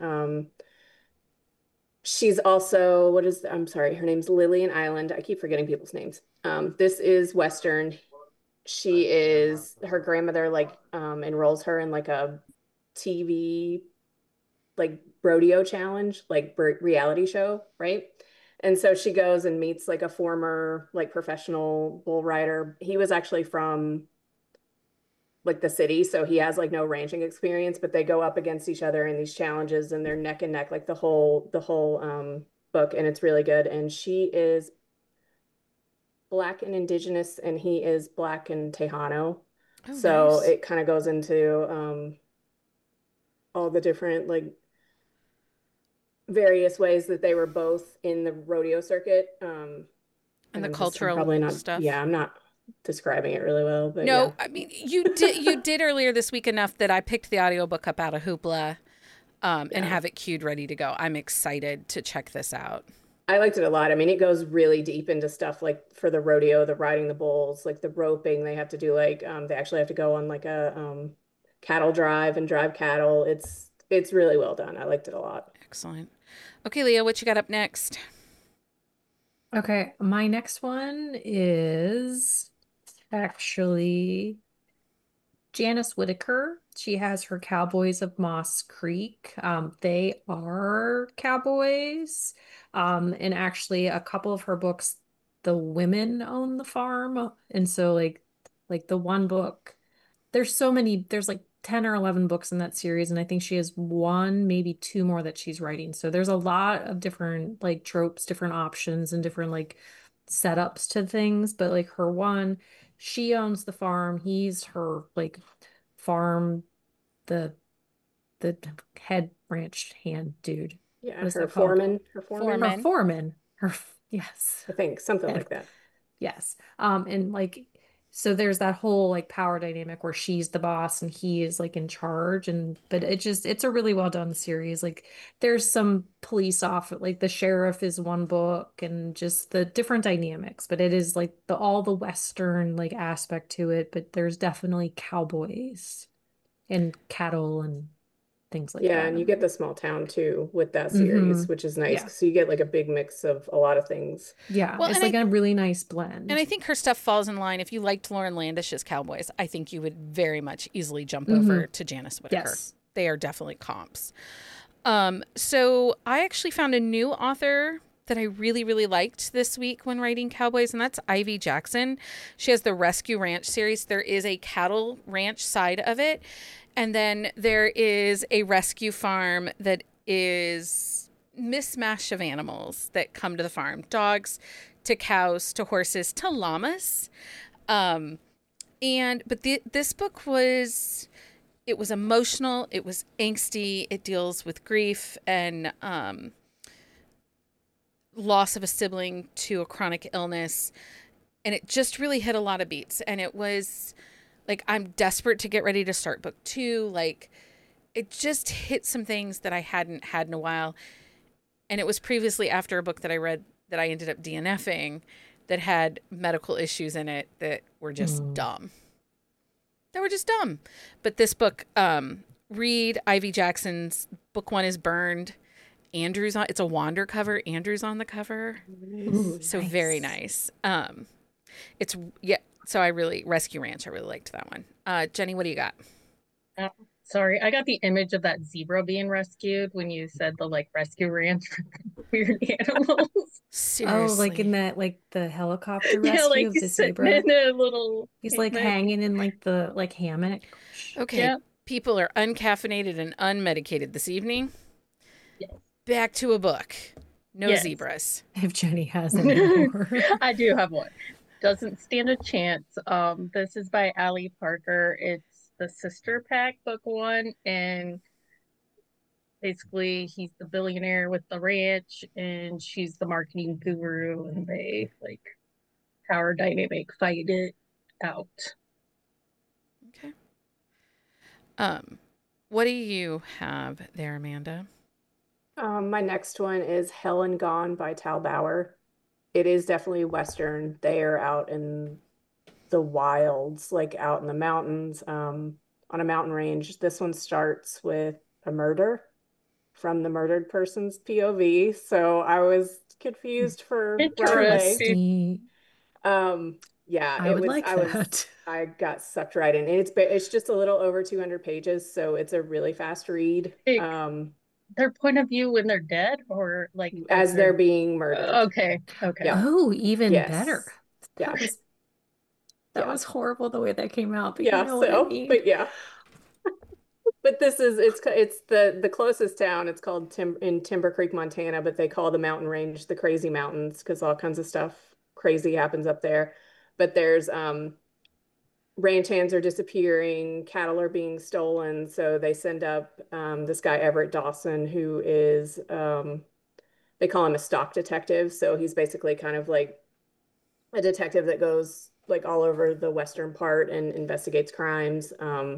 She's also, I'm sorry, her name's Lillian Island. I keep forgetting people's names. This is Western. Her grandmother like enrolls her in like a TV like rodeo challenge, like reality show, right? And so she goes and meets like a former like professional bull rider. He was actually from like the city, so he has like no ranching experience, but they go up against each other in these challenges and they're neck and neck like the whole book, and it's really good. And she is Black and Indigenous and he is Black and Tejano. Oh, So nice. it kind of goes into all the different like various ways that they were both in the rodeo circuit. And the I'm cultural probably not, stuff. yeah, I'm not describing it really well, but yeah. No, I mean you did earlier this week enough that I picked the audiobook up out of Hoopla and have it queued ready to go. I'm excited to check this out. I liked it a lot. I mean, it goes really deep into stuff like for the rodeo, the riding the bulls, like the roping. They have to do like they actually have to go on like a cattle drive and drive cattle. It's really well done. I liked it a lot. Excellent. Okay, Leah, what you got up next? Okay, my next one is actually Janice Whitaker. She has her Cowboys of Moss Creek. They are cowboys. And actually a couple of her books, the women own the farm. And so like the one book, there's so many, there's like 10 or 11 books in that series, and I think she has one, maybe two more that she's writing. So there's a lot of different like tropes, different options, and different like setups to things. But like her one, she owns the farm. He's her like farm, the the head ranch hand dude. Yeah, What is her that called? foreman, her foreman, Foreman. Her foreman. Yes. I think something Head like that. Yes. And like so there's that whole like power dynamic where she's the boss and he is like in charge, and but it's a really well done series. Like there's some police off like the sheriff is one book and just the different dynamics, but it is like the all the Western like aspect to it, but there's definitely cowboys and cattle and things like Yeah, that and you in get there. the small town too with that Mm-hmm. series, which is nice. Yeah. So you get like a big mix of a lot of things. Yeah. Well, It's and like I a really nice and I blend. think her stuff falls in line. If you liked Lauren Landish's Cowboys, I think you would very much easily jump Mm-hmm. over to Janice Whitaker. Yes. They are definitely comps. So I actually found a new author that I really, really liked this week when writing Cowboys, and that's Ivy Jackson. She has the Rescue Ranch series. There is a cattle ranch side of it, and then there is a rescue farm that is mismatch of animals that come to the farm. Dogs to cows to horses to llamas. Um, this book was it was emotional, it was angsty, it deals with grief and loss of a sibling to a chronic illness, and it just really hit a lot of beats. And it was like I'm desperate to get ready to start book 2. Like it just hit some things that I hadn't had in a while, and it was previously after a book that I read that I ended up DNFing that had medical issues in it that were just dumb. They were just dumb. But this book, read Ivy Jackson's book 1 is Burned. Andrew's on, it's a Wander cover. Andrew's on the cover. Ooh, So nice. very nice. It's, yeah. So I really, Rescue Ranch, I really liked that one. Jenny, what do you got? Uh, Sorry, I got the image of that zebra being rescued when you said the like rescue ranch for weird animals. Seriously. Oh, like in that, like the helicopter Yeah, rescue like of the sitting zebra. in a little He's like hammock. hanging in like the like hammock. Okay. Yeah. People are uncaffeinated and unmedicated this evening. Yes. Back to a book. No Yes. zebras. If Jenny has any more. I do have one. Doesn't stand a chance. This is by Ali Parker. It's the Sister Pack book 1, and basically he's the billionaire with the ranch and she's the marketing guru, and they like power dynamic fight it out. Okay. What do you have there, Amanda? My next one is Helen Gone by Tal Bauer. It is definitely Western. They are out in the wilds, like out in the mountains, on a mountain range. This one starts with a murder from the murdered person's POV. So I was confused for right away. Interesting. Yeah, I it would was, like that. I got sucked right in. And it's just a little over 200 pages, so it's a really fast read. Like, their point of view when they're dead, or like As they're being murdered. okay. Yeah. Oh, even Yes. better. Yeah. That Yeah. was horrible the way that came out, but Yeah, you know what I so, mean. but yeah. But this is it's the closest town. It's called in Timber Creek, Montana, but they call the mountain range the Crazy Mountains because all kinds of stuff crazy happens up there. But there's ranch hands are disappearing, cattle are being stolen, so they send up this guy Everett Dawson, who is they call him a stock detective. So he's basically kind of like a detective that goes like all over the western part and investigates crimes.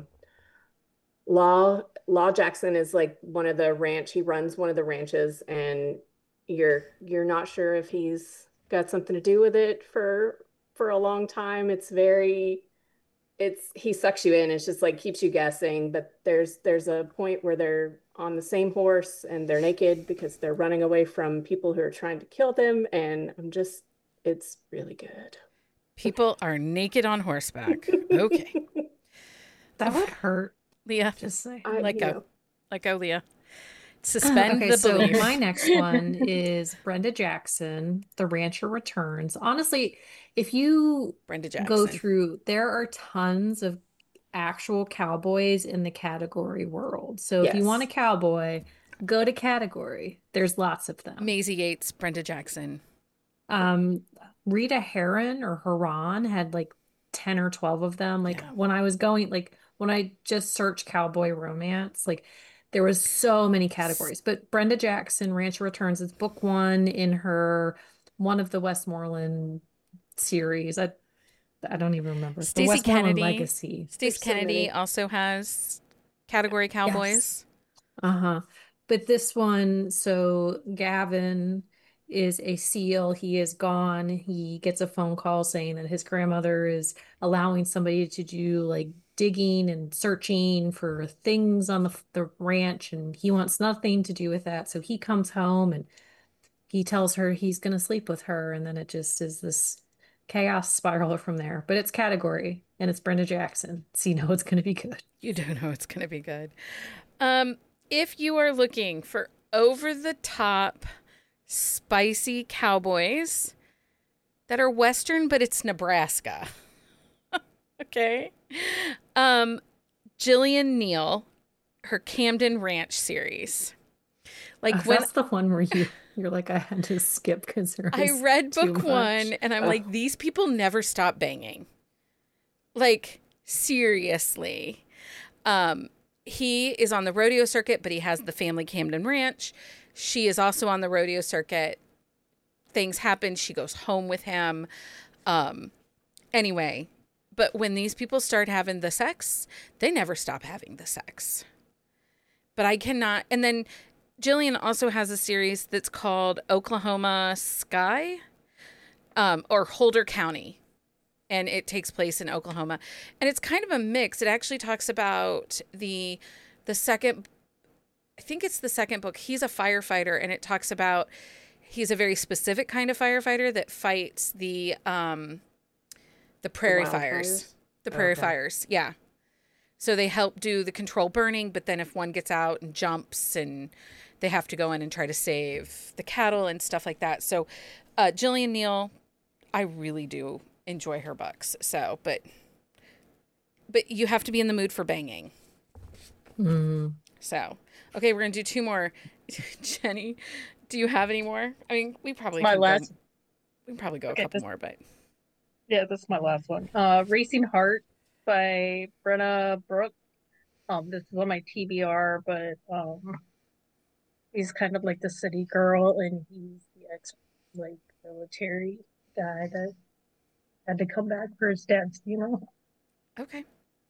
Law Jackson is like one of the ranch. He runs one of the ranches, and you're not sure if he's got something to do with it for a long time. It's he sucks you in. It's just like keeps you guessing. But there's a point where they're on the same horse and they're naked because they're running away from people who are trying to kill them. And it's really good. People are naked on horseback. Okay. That would hurt. Leah, Just say. let You go. know, Let go, Leah. Suspend Okay, the so belief. my next one is Brenda Jackson, The Rancher Returns. Honestly, if you Brenda go Jackson. through, there are tons of actual cowboys in the category world. So if you want a yes. cowboy, go to category. There's lots of them. Maisie Yates, Brenda Jackson. Um, Rita Heron or Haran had like 10 or 12 of them. Like Yeah. when I was going, like when I just searched cowboy romance, like there was so many categories. But Brenda Jackson, Rancher Returns, is book one in her one of the Westmoreland series. I don't even remember. The Stacey Westmoreland Kennedy. Legacy. Stacey There's so Kennedy many. also has category Yes. cowboys. Uh-huh. But this one, so Gavin is a SEAL. He is gone. He gets a phone call saying that his grandmother is allowing somebody to do like digging and searching for things on the ranch, and he wants nothing to do with that. So he comes home and he tells her he's going to sleep with her, and then it just is this chaos spiral from there. But it's category, and it's Brenda Jackson, so you know it's going to be good. You don't know it's going to be good. If you are looking for over the top, spicy cowboys that are Western, but it's Nebraska. Okay. Jillian Neal, her Camden Ranch series. Like when That's the one where you're like, I had to skip because there I was read too book much. one and I'm like, these people never stop banging. Like, seriously. He is on the rodeo circuit, but he has the family Camden Ranch. She is also on the rodeo circuit. Things happen. She goes home with him. Anyway, but when these people start having the sex, they never stop having the sex. But I cannot. And then Jillian also has a series that's called Oklahoma Sky, or Holder County. And it takes place in Oklahoma. And it's kind of a mix. It actually talks about the second, I think it's the second book. He's a firefighter, and it talks about he's a very specific kind of firefighter that fights the prairie fires. The prairie Okay. fires, yeah. So they help do the control burning, but then if one gets out and jumps, and they have to go in and try to save the cattle and stuff like that. So Jillian Neal, I really do enjoy her books. So, but you have to be in the mood for banging. Mm. So, okay, we're gonna do two more. Jenny, do you have any more? I mean, we probably My can last. go, we can probably go Okay, a couple more, but Yeah, this is my last one. Racing Heart by Brenna Brooke. This is on my TBR, but he's kind of like the city girl, and he's the ex like military guy that had to come back for his dad's funeral. okay.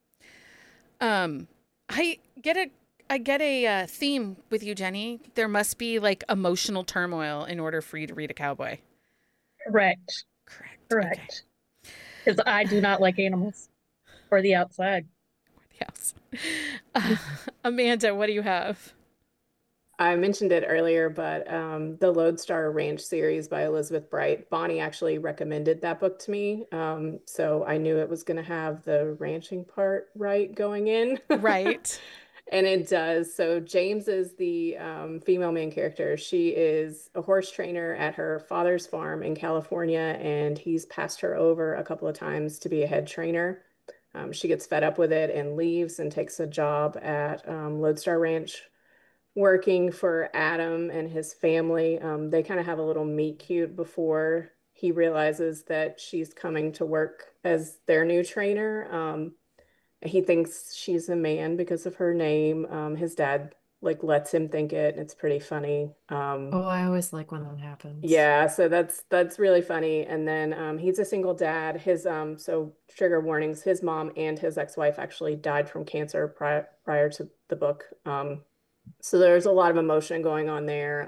I get a theme with you, Jenny. There must be like emotional turmoil in order for you to read a cowboy. Correct. Correct. Correct. Because I do not like animals or the outside. Okay. Yes. Amanda, what do you have? I mentioned it earlier, but the Lodestar Ranch series by Elizabeth Bright, Bonnie actually recommended that book to me. So I knew it was going to have the ranching part right going in. Right. And it does. So James is the female main character. She is a horse trainer at her father's farm in California, and he's passed her over a couple of times to be a head trainer. She gets fed up with it and leaves and takes a job at Lodestar Ranch working for Adam and his family. They kind of have a little meet cute before he realizes that she's coming to work as their new trainer. He thinks she's a man because of her name. His dad like lets him think it, and it's pretty funny. Oh, I always like when that happens. Yeah, so that's really funny. And then he's a single dad. His so trigger warnings, his mom and his ex-wife actually died from cancer prior to the book. So there's a lot of emotion going on there.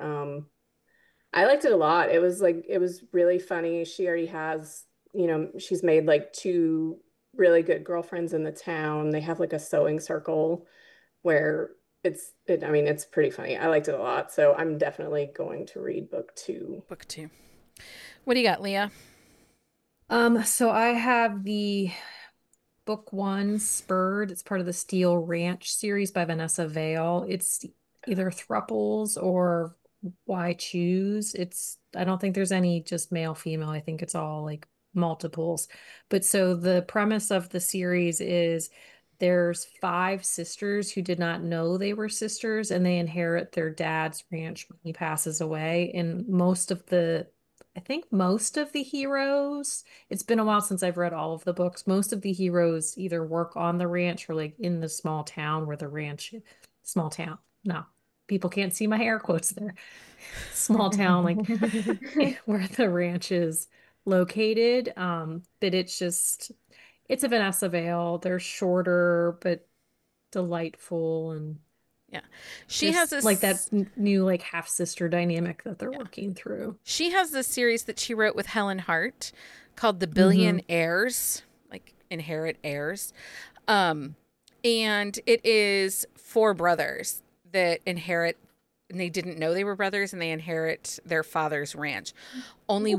I liked it a lot. It was really funny. She already has, she's made like two really good girlfriends in the town. They have like a sewing circle where I mean, it's pretty funny. I liked it a lot. So I'm definitely going to read book two. Book two. What do you got, Leah? So I have the book one, Spurred. It's part of the Steel Ranch series by Vanessa Vale. It's either thruples or why choose. I don't think there's any just male, female. I think it's all like multiples. But so the premise of the series is there's five sisters who did not know they were sisters, and they inherit their dad's ranch when he passes away. And I think most of the heroes, it's been a while since I've read all of the books. Most of the heroes either work on the ranch or like in the small town where the ranch, small town. No, people can't see my air quotes there. Small town, like where the ranch is located. But it's a Vanessa Vale. They're shorter but delightful, and Yeah. She has just this like that new like half sister dynamic that they're working through. She has this series that she wrote with Helen Hart called The Billion Heirs, like inherit heirs. And it is four brothers that inherit, and they didn't know they were brothers, and they inherit their father's ranch. Only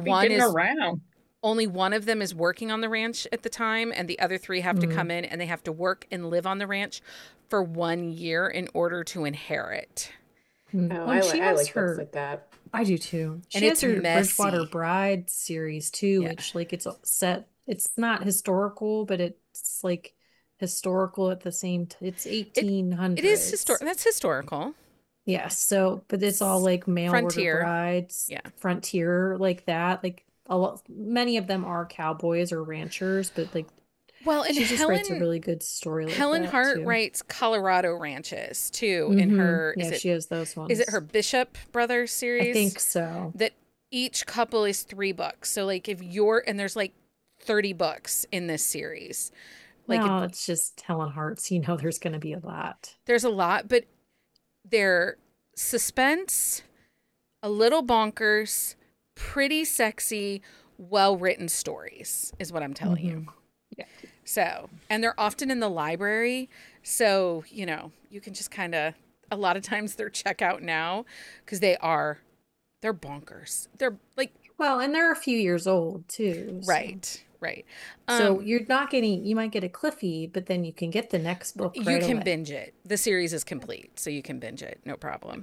one of them is working on the ranch at the time, and the other three have to come in, and they have to work and live on the ranch for 1 year in order to inherit. Oh, I like books like that. I do too. And She it's has her messy. Bridgewater Bride series too, which like it's set. It's not historical, but it's like historical at the same time. It's 1800s. It is That's historical. Yeah. So, but it's all like mail Frontier. order brides, frontier like that. Like many of them are cowboys or ranchers, but like. Well, and she just writes a really good story like Helen that, Hart too. writes Colorado ranches too in her. She has those ones. Is it her Bishop Brothers series? I think so. That each couple is 3 books. So like and there's like 30 books in this series. Like no, it's just Helen Hart, so there's going to be a lot. There's a lot, but they're suspense, a little bonkers, pretty sexy, well-written stories is what I'm telling you. Yeah. So, and they're often in the library. So, you can just kind of, a lot of times they're checkout now because they're bonkers. They're like, well, and they're a few years old too. So. Right. So you might get a Cliffy, but then you can get the next book right You can away. binge it. The series is complete, so you can binge it. No problem.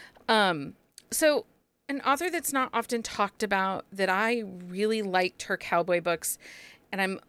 So an author that's not often talked about that I really liked her cowboy books, and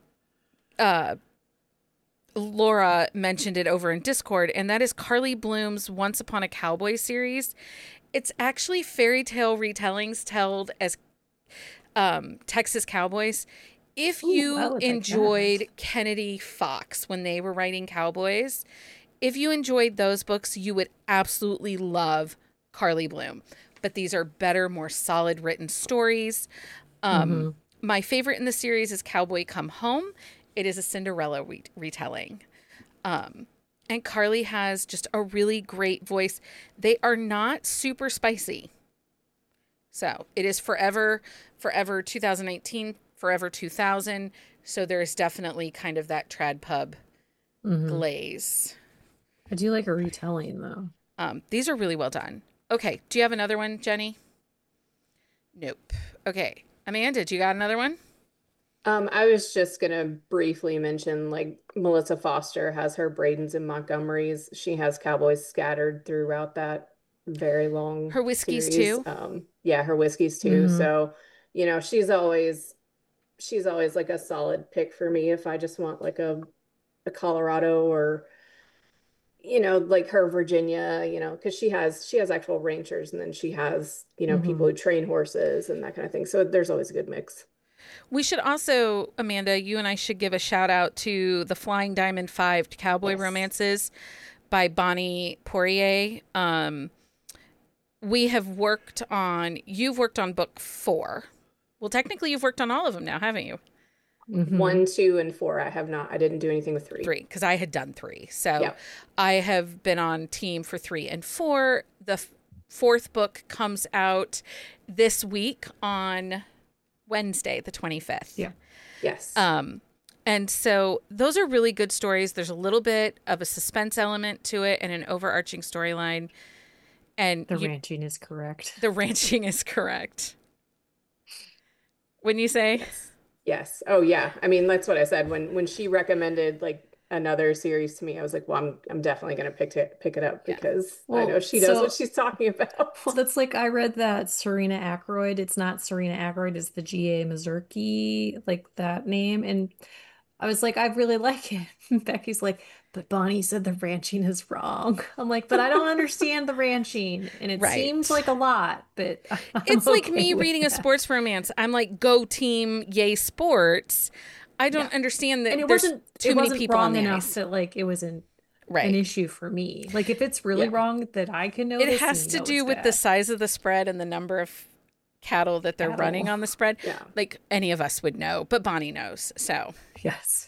Laura mentioned it over in Discord, and that is Carly Bloom's Once Upon a Cowboy series. It's actually fairy tale retellings told as Texas cowboys. If you enjoyed Kennedy Fox when they were writing cowboys, if you enjoyed those books, you would absolutely love Carly Bloom. But these are better, more solid written stories. My favorite in the series is Cowboy Come Home. It is a Cinderella retelling. And Carly has just a really great voice. They are not super spicy. So it is forever 2018, forever 2000. So there's definitely kind of that trad pub glaze. I do like a retelling though. These are really well done. Okay. Do you have another one, Jenny? Nope. Okay. Amanda, do you got another one? I was just gonna briefly mention like Melissa Foster has her Bradens and Montgomerys. She has cowboys scattered throughout that very long Her whiskeys series. too. Yeah, her whiskeys too. So, she's always like a solid pick for me if I just want like a Colorado or like her Virginia, because she has actual ranchers, and then she has, people who train horses and that kind of thing. So there's always a good mix. We should also, Amanda, you and I should give a shout out to the Flying Diamond 5 Cowboy Romances, by Bonnie Poirier. You've worked on book 4. Well, technically you've worked on all of them now, haven't you? Mhm. 1, 2, and 4. I have not. I didn't do anything with 3. 3, because I had done 3. So Yeah. I have been on team for 3 and 4. The fourth book comes out this week on Wednesday, the 25th. Yeah. Yes. And so those are really good stories. There's a little bit of a suspense element to it and an overarching storyline. And The ranching is correct. the ranching is correct. Wouldn't you say? Yes. Yes. Oh yeah. I mean, that's what I said when she recommended like another series to me. I was like, well, I'm definitely going to pick it up Yeah. because I Well, know she knows so- what she's talking about. Well, that's like I read that Serena Ackroyd. It's not Serena Ackroyd, it's the G.A. Mazurki, like that name. And I was like, I really like it. Becky's like, but Bonnie said the ranching is wrong. I'm like, but I don't understand the ranching. And it Right. seems like a lot, but I'm It's like okay me with reading a that. sports romance. I'm like, go team, yay sports. I don't understand that And there's it too many wasn't people on wrong the enough ice. that like it wasn't an Right. issue for me. Like if it's really Yeah. wrong that I can It notice, has and to know do it's with the bad. size of the spread and the number of cattle that they're Cattle. running on the spread. Yeah. Like any of us would know, but Bonnie knows. So, Yes.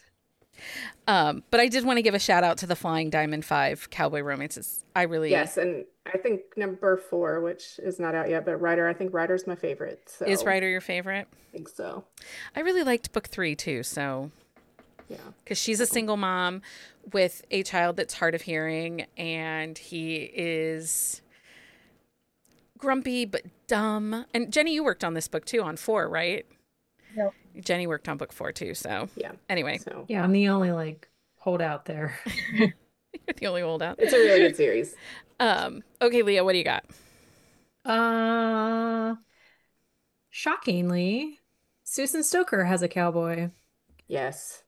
but I did want to give a shout out to the Flying Diamond 5 cowboy romances. I really, Yes, and I think number 4, which is not out yet, but I think Ryder's my favorite. So is Ryder your favorite? I think so. I really liked book 3 too. So, Yeah. because she's a single mom with a child that's hard of hearing, and he is grumpy but dumb. And Jenny, you worked on this book too on 4, right? Yep. Jenny worked on book 4 too. So Yeah. anyway, So Yeah, I'm the only like holdout there. you're the only holdout. it's a really good series. Okay, Leah, what do you got? Shockingly, Susan Stoker has a cowboy. Yes.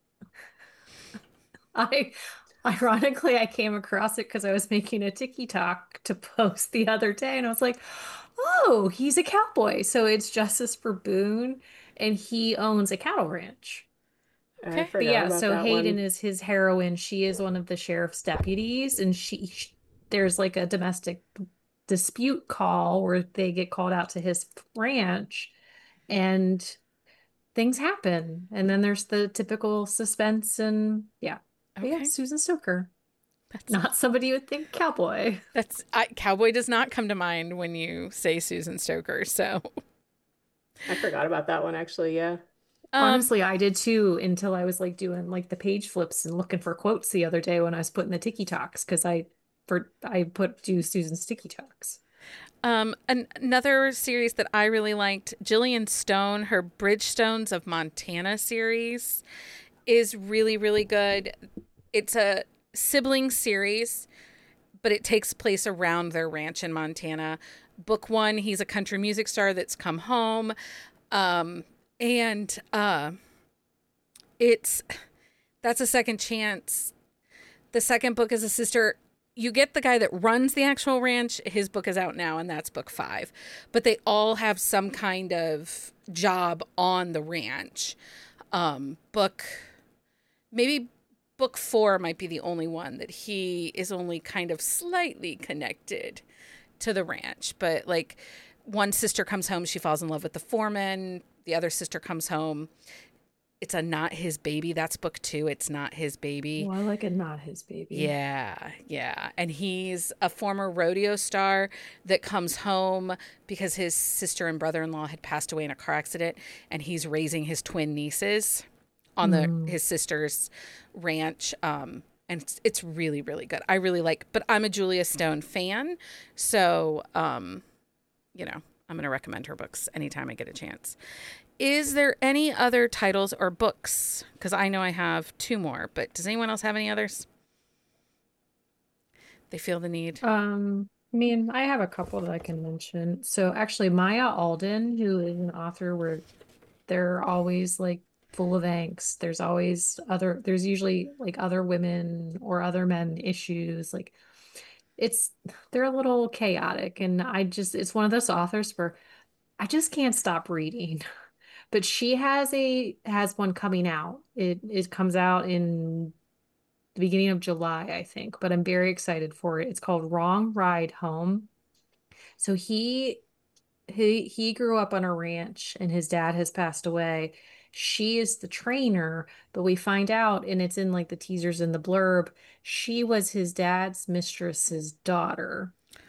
Ironically, I came across it because I was making a TikTok to post the other day, and I was like, "Oh, he's a cowboy." So it's Justice for Boone, and he owns a cattle ranch. Okay. I But But forgot yeah, about so that Hayden one. is his heroine. She is one of the sheriff's deputies, and there's like a domestic dispute call where they get called out to his ranch, and things happen. And then there's the typical suspense, and yeah. But yeah, Okay, Susan Stoker. that's Not somebody you would think cowboy. cowboy does not come to mind when you say Susan Stoker. So, I forgot about that one actually. Yeah. Honestly, I did too until I was like doing like the page flips and looking for quotes the other day when I was putting the TikToks because I do Susan's TikToks. Another series that I really liked, Gillian Stone, her Bridgestones of Montana series is really, really good. It's a sibling series, but it takes place around their ranch in Montana. Book 1, he's a country music star that's come home. And that's a second chance. The second book is a sister. You get the guy that runs the actual ranch. His book is out now, and that's book 5. But they all have some kind of job on the ranch. Maybe book 4 might be the only one that he is only kind of slightly connected to the ranch. But like one sister comes home, she falls in love with the foreman. The other sister comes home. It's a not his baby. That's book 2. It's not his baby. Well, I like it, not his baby. Yeah, yeah. And he's a former rodeo star that comes home because his sister and brother-in-law had passed away in a car accident, and he's raising his twin nieces on his sister's ranch. And it's really, really good. I really like, but I'm a Julia Stone fan, so I'm going to recommend her books anytime I get a chance. Is there any other titles or books? Because I know I have 2 more, but does anyone else have any others? They feel the need. I mean, I have a couple that I can mention. So actually, Maya Alden, who is an author where they're always like full of angst. There's usually like other women or other men issues. Like they're a little chaotic. And it's one of those authors where I just can't stop reading. But she has one coming out. It comes out in the beginning of July, I think, but I'm very excited for it. It's called Wrong Ride Home. So he grew up on a ranch and his dad has passed away. She is the trainer, but we find out, and it's in like the teasers and the blurb, she was his dad's mistress's daughter.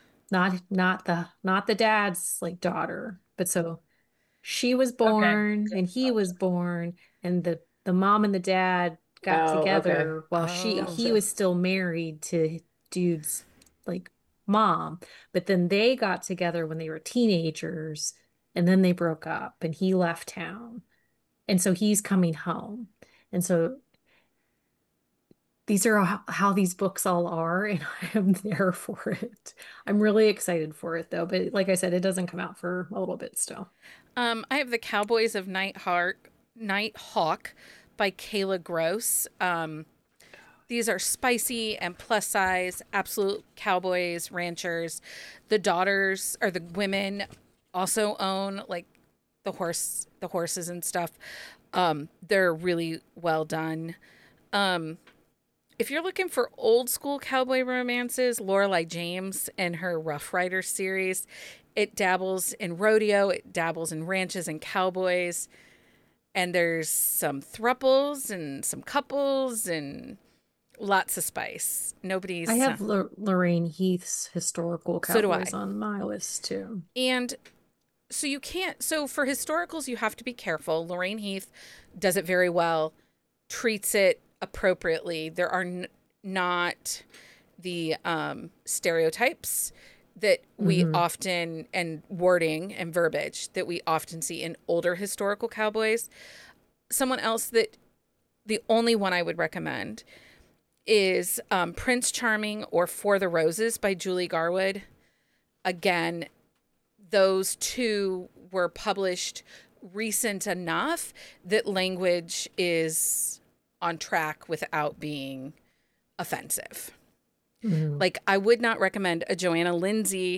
Not the dad's like daughter, but so she was Okay. born and he was born, and the mom and the dad got Oh, okay. together while he Gotcha. was still married to dude's like mom, but then they got together when they were teenagers and then they broke up and he left town. And so he's coming home. And so these are how these books all are, and I am there for it. I'm really excited for it though, but like I said, it doesn't come out for a little bit still. I have The Cowboys of Nighthawk by Kayla Gross. These are spicy and plus size, absolute cowboys, ranchers. The daughters or the women also own like the horses and stuff. They're really well done. If you're looking for old school cowboy romances, Lorelei James and her Rough Rider series, it dabbles in rodeo, it dabbles in ranches and cowboys, and there's some thruples and some couples and lots of spice. Nobody's. I have Lorraine Heath's historical So do I. cowboys on my list too. And so you can't. So for historicals, you have to be careful. Lorraine Heath does it very well, treats it appropriately. There are not the stereotypes that we often, and wording and verbiage that we often see in older historical cowboys. Someone else that the only one I would recommend is Prince Charming or For the Roses by Julie Garwood. Again, those two were published recent enough that language is on track without being offensive. Like, I would not recommend a Joanna Lindsey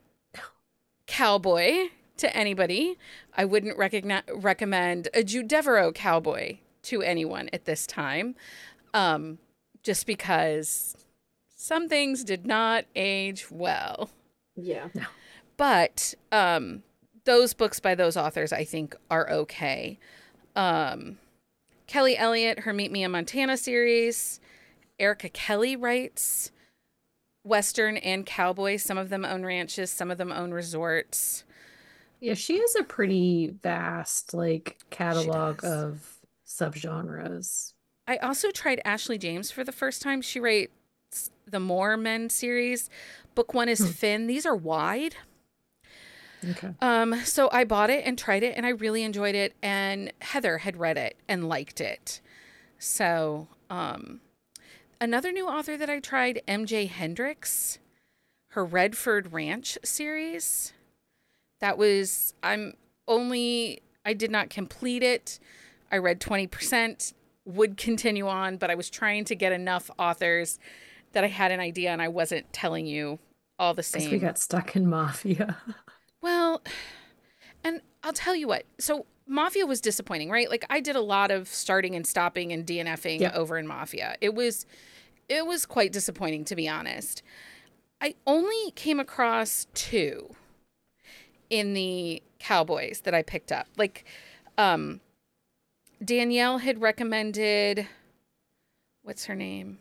cowboy to anybody. I wouldn't recommend a Jude Devereaux cowboy to anyone at this time, just because some things did not age well. Yeah. But those books by those authors, I think, are okay. Kelly Elliott, her Meet Me in Montana series. Erica Kelly writes Western and cowboy. Some of them own ranches, some of them own resorts. Yeah, she has a pretty vast like catalog does. of subgenres. I also tried Ashley James for the first time. She writes the More Men series. Book one is Finn. These are wide. Okay. So I bought it and tried it and I really enjoyed it. And Heather had read it and liked it. So, another new author that I tried, MJ Hendricks, her Redford Ranch series. That was, I did not complete it. I read 20%, would continue on, but I was trying to get enough authors that I had an idea and I wasn't telling you all the same. We got stuck in Mafia. Well, and I'll tell you what. So Mafia was disappointing, right? Like I did a lot of starting and stopping and DNFing over in Mafia. It was quite disappointing, to be honest. I only came across 2 in the Cowboys that I picked up. Like, Danielle had recommended, what's her name?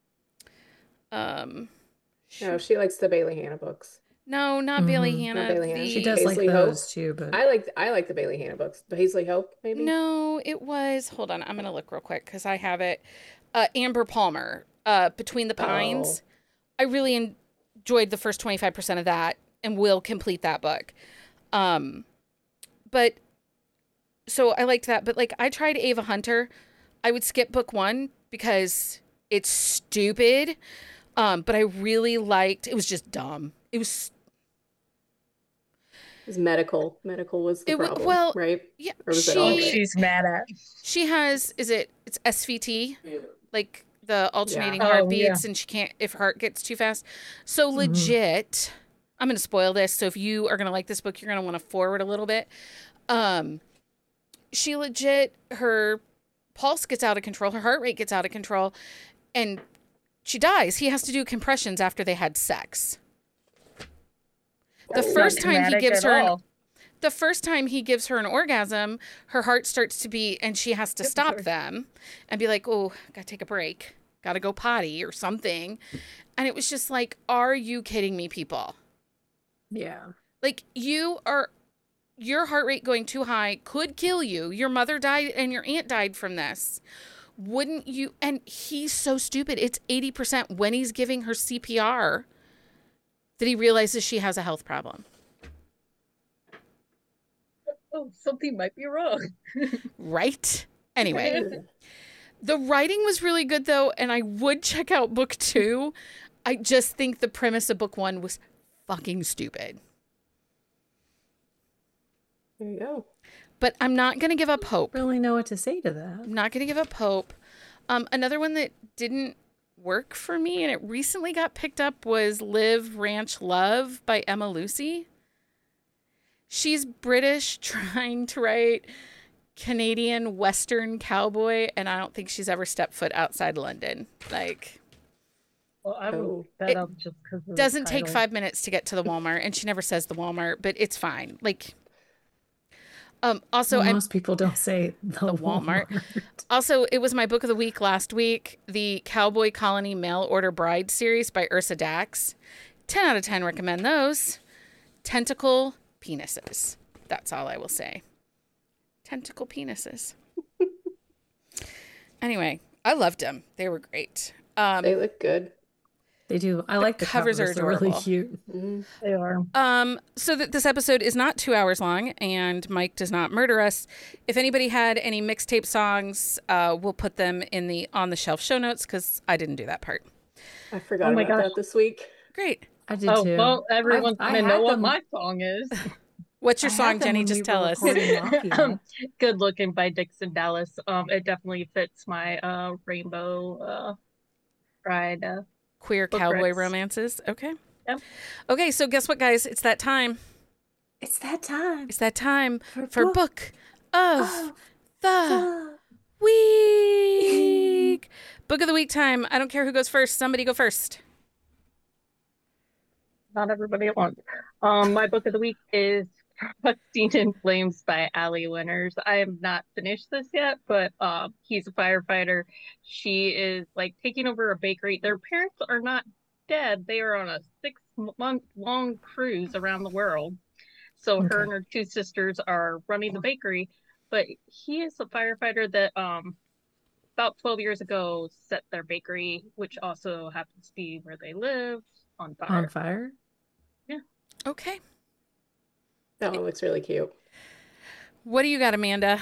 No, she likes the Bailey Hannah books. No, not Bailey Hannah. Not Bailey Hannah. She does Paisley like Hope. those too, but I like the Bailey Hannah books. Paisley Hope, maybe? No, it was, hold on, I'm going to look real quick because I have it. Amber Palmer, Between the Pines. I really enjoyed the first 25% of that and will complete that book. But so I liked that. But like I tried Ava Hunter. I would skip book 1 because it's stupid. But I really liked, it was just dumb. It was medical. Medical was the problem, right? Yeah. Or was it all good? She's mad at. She has, it's SVT, like the alternating heartbeats, and she can't, if her heart gets too fast. So legit, I'm going to spoil this. So if you are going to like this book, you're going to want to forward a little bit. She legit, her pulse gets out of control. Her heart rate gets out of control. and she dies. He has to do compressions after they had sex. The That's first not time he dramatic gives at her an all. the first time he gives her an orgasm, her heart starts to beat and she has to stop Sorry. them and be like, oh, gotta take a break. Gotta go potty or something. And it was just like, are you kidding me, people? Yeah. Like, your heart rate going too high could kill you. Your mother died and your aunt died from this. Wouldn't you? And he's so stupid. It's 80% when he's giving her CPR that he realizes she has a health problem. Oh, something might be wrong. Right? Anyway, Ooh. the writing was really good though, and I would check out book 2. I just think the premise of book 1 was fucking stupid. There you go. But I'm not going to give up hope. Really know what to say to that. I'm not going to give up hope. Another one that didn't work for me and it recently got picked up was Live Ranch Love by Emma Lucy. She's British trying to write Canadian Western cowboy, and I don't think she's ever stepped foot outside London. Like, Well, I Oh. would bet It up just because of the doesn't take title. 5 minutes to get to the Walmart, and she never says the Walmart, but it's fine. Like, also, Well, I'm most people don't say the Walmart. Walmart. Also, it was my book of the week last week, the Cowboy Colony Mail Order Bride series by Ursa Dax. 10 out of 10 recommend those. Tentacle penises. That's all I will say. Tentacle penises. Anyway, I loved them. They were great. They look good. They do. I like the covers are They're really adorable. cute. Mhm. They are. So that this episode is not 2 hours long and Mike does not murder us. If anybody had any mixtape songs, we'll put them in the on the shelf show notes because I didn't do that part. I forgot Oh my about gosh. that this week. Great. I did Oh, too. well, everyone's I gonna know had what them- my song is. What's your I had song, them Jenny? when Just we tell were us. recording Mafia. Good Looking by Dixon Dallas. It definitely fits my rainbow pride Queer book cowboy recs. romances. Okay. Yep. Okay, so guess what, guys? It's that time. It's that time It's that time for for book of the week. Book of the week time. I don't care who goes first. Somebody go first. Not everybody at once. My book of the week is Seen in Flames by Allie Winters. I have not finished this yet, but he's a firefighter. She is like taking over a bakery. Their parents are not dead. They are on a 6-month long cruise around the world. So her Okay. and her two sisters are running the bakery, but he is a firefighter that about 12 years ago set their bakery, which also happens to be where they live, on fire. On fire. Okay. That one looks really cute. What do you got, Amanda?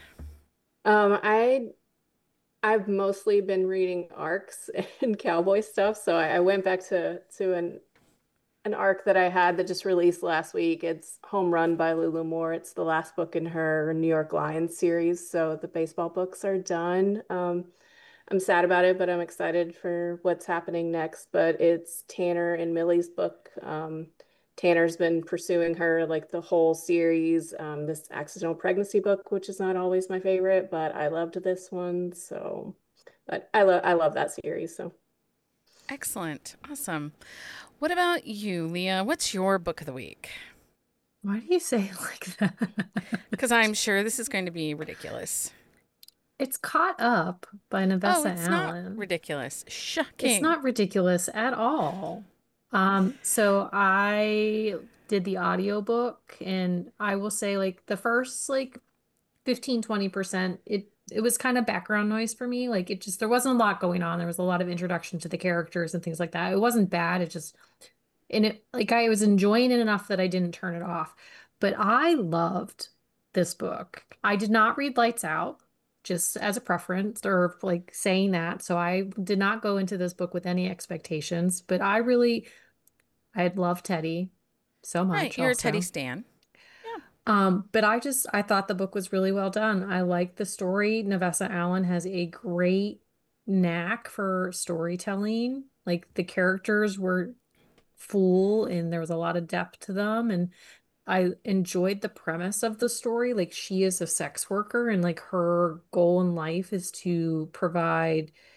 I've mostly been reading arcs and cowboy stuff, so I went back to an arc that I had that just released last week. It's Home Run by Lulu Moore. It's the last book in her New York Lions series, so the baseball books are done. I'm sad about it, but I'm excited for what's happening next. But it's Tanner and Millie's book. Tanner's been pursuing her like the whole series. This accidental pregnancy book, which is not always my favorite, but I loved this one. So, but I love that series. So Excellent. Awesome. What about you, Leah? What's your book of the week? Why do you say it like that? Because I'm sure this is going to be ridiculous. It's Caught Up by Oh, Navessa it's Allen. not ridiculous. Shocking. It's not ridiculous at all. So I did the audiobook and I will say like the first like 15-20%, it was kind of background noise for me. Like it just there wasn't a lot going on. There was a lot of introduction to the characters and things like that. It wasn't bad. It just and it like I was enjoying it enough that I didn't turn it off. But I loved this book. I did not read Lights Out, just as a preference or like saying that. So I did not go into this book with any expectations, but I love Teddy so much Right. You're a Teddy also. stan. But I thought the book was really well done. I like the story. Navessa Allen has a great knack for storytelling. Like the characters were full and there was a lot of depth to them. And I enjoyed the premise of the story. Like she is a sex worker and like her goal in life is to provide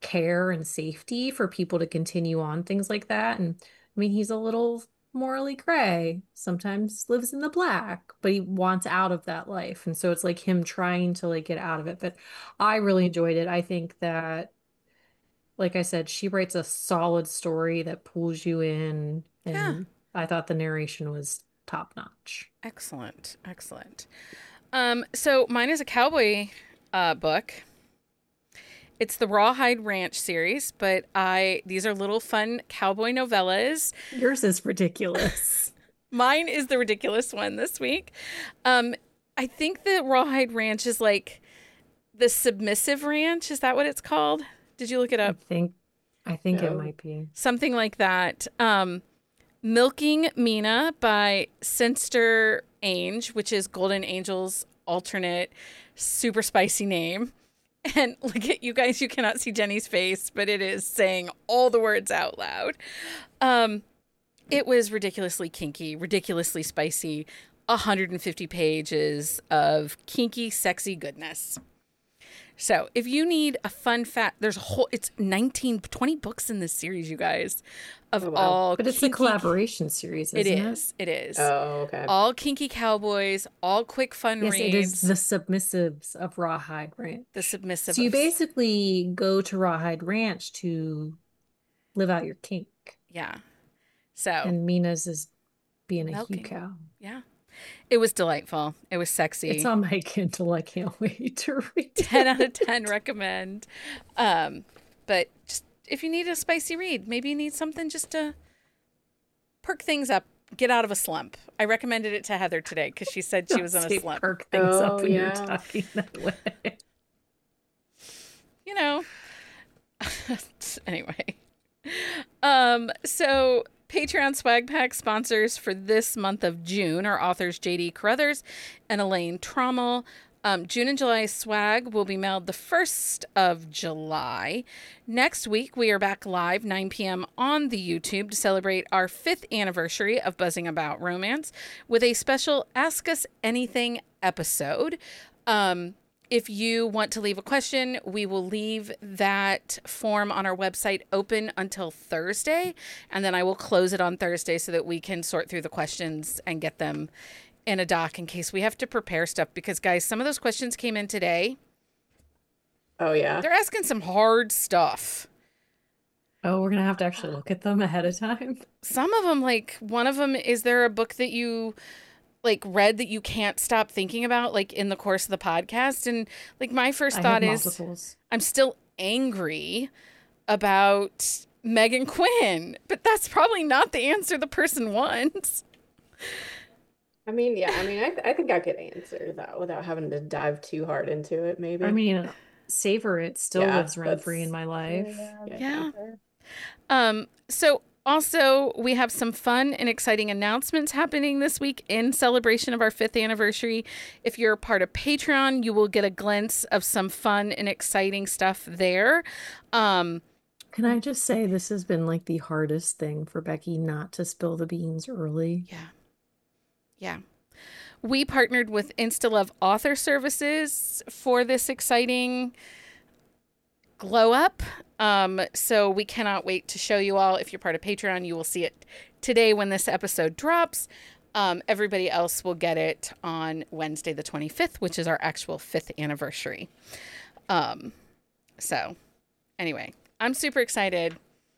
care and safety for people to continue on things like that. And I mean, he's a little morally gray, sometimes lives in the black, but he wants out of that life. And so it's like him trying to like get out of it. But I really enjoyed it. I think that, like I said, she writes a solid story that pulls you in, Yeah. and I thought the narration was top notch. Excellent. Excellent. So mine is a cowboy book. It's the Rawhide Ranch series, but these are little fun cowboy novellas. Yours is ridiculous. Mine is the ridiculous one this week. I think the Rawhide Ranch is like the submissive ranch. Is that what it's called? Did you look it up? I think it No. might be. Something like that. Milking Mina by Sinster Ainge, which is Golden Angel's alternate super spicy name. And look at you guys, you cannot see Jenny's face, but it is saying all the words out loud. It was ridiculously kinky, ridiculously spicy, 150 pages of kinky, sexy goodness. So if you need a fun there's it's 20 books in this series, you guys, of all But it's a collaboration series, isn't it? It is. Oh, okay. All kinky cowboys, all quick fun Yes, reads. it is the submissives of Rawhide Ranch. The submissive. So you basically go to Rawhide Ranch to live out your kink. Yeah. So, And Mina's is being a Milking. hue cow. yeah. It was delightful. It was sexy. It's on my Kindle. I can't wait to read it. 10 out of 10 recommend. But just if you need a spicy read, maybe you need something just to perk things up, get out of a slump. I recommended it to Heather today because she said she was in a Say slump. perk things Oh, up when you're yeah. talking that way. You know. Anyway. So Patreon swag pack sponsors for this month of June are authors JD Carruthers and Elaine Trommel. June and July swag will be mailed the 1st of July. Next week, we are back live 9 p.m. on the YouTube to celebrate our 5th anniversary of Buzzing About Romance with a special Ask Us Anything episode. If you want to leave a question, we will leave that form on our website open until Thursday, and then I will close it on Thursday so that we can sort through the questions and get them in a doc in case we have to prepare stuff. Because, guys, some of those questions came in today. Oh, yeah. They're asking some hard stuff. Oh, we're going to have to actually look at them ahead of time. Some of them, like, one of them, is there a book that you like read that you can't stop thinking about like in the course of the podcast? And like my first thought is I'm still angry about Megan Quinn, but that's probably not the answer the person wants. I mean, yeah, I think I could answer that without having to dive too hard into it, maybe. I mean, Savor It still Yeah, lives rent-free in my life. Yeah. So also, we have some fun and exciting announcements happening this week in celebration of our 5th anniversary. If you're a part of Patreon, you will get a glimpse of some fun and exciting stuff there. Can I just say this has been like the hardest thing for Becky not to spill the beans early? Yeah. We partnered with InstaLove Author Services for this exciting glow up. So we cannot wait to show you all. If you're part of Patreon, you will see it today when this episode drops. Everybody else will get it on Wednesday the 25th, which is our actual 5th anniversary. So anyway, I'm super excited.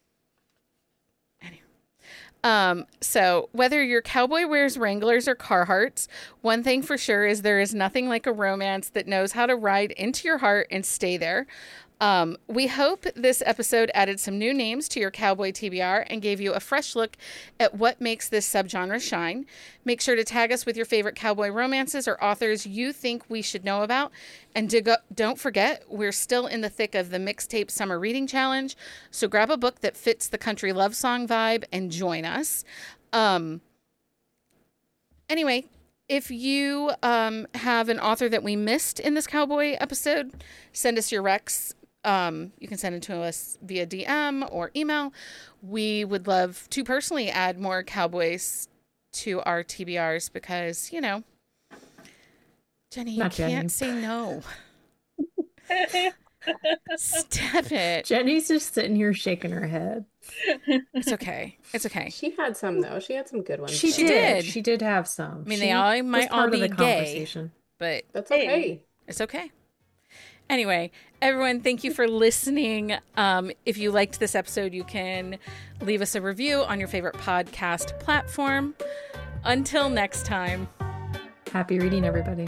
So whether your cowboy wears Wranglers or Carhartts, one thing for sure is there is nothing like a romance that knows how to ride into your heart and stay there. We hope this episode added some new names to your cowboy TBR and gave you a fresh look at what makes this subgenre shine. Make sure to tag us with your favorite cowboy romances or authors you think we should know about. And don't forget, we're still in the thick of the Mixtape Summer Reading Challenge, so grab a book that fits the country love song vibe and join us. Anyway, if you have an author that we missed in this cowboy episode, send us your recs. You can send it to us via DM or email. We would love to personally add more cowboys to our TBRs because, you know, Jenny, you can't say no. Stop it. Jenny's just sitting here shaking her head. It's okay. It's okay. She had some though. She had some good ones. She She did. did. She did have some. I mean, She they all was might all part of be the gay, conversation. but That's Hey. okay. it's okay. Anyway, everyone, thank you for listening. If you liked this episode, you can leave us a review on your favorite podcast platform. Until next time. Happy reading, everybody.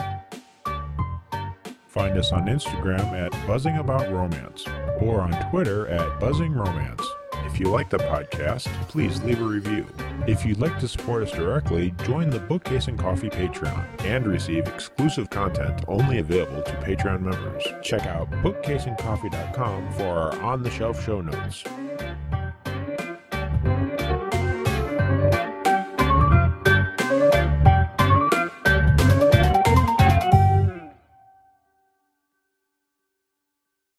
Find us on Instagram at BuzzingAboutRomance or on Twitter at BuzzingRomance. If you like the podcast, please leave a review. If you'd like to support us directly, join the Bookcase and Coffee Patreon and receive exclusive content only available to Patreon members. Check out bookcaseandcoffee.com for our on-the-shelf show notes.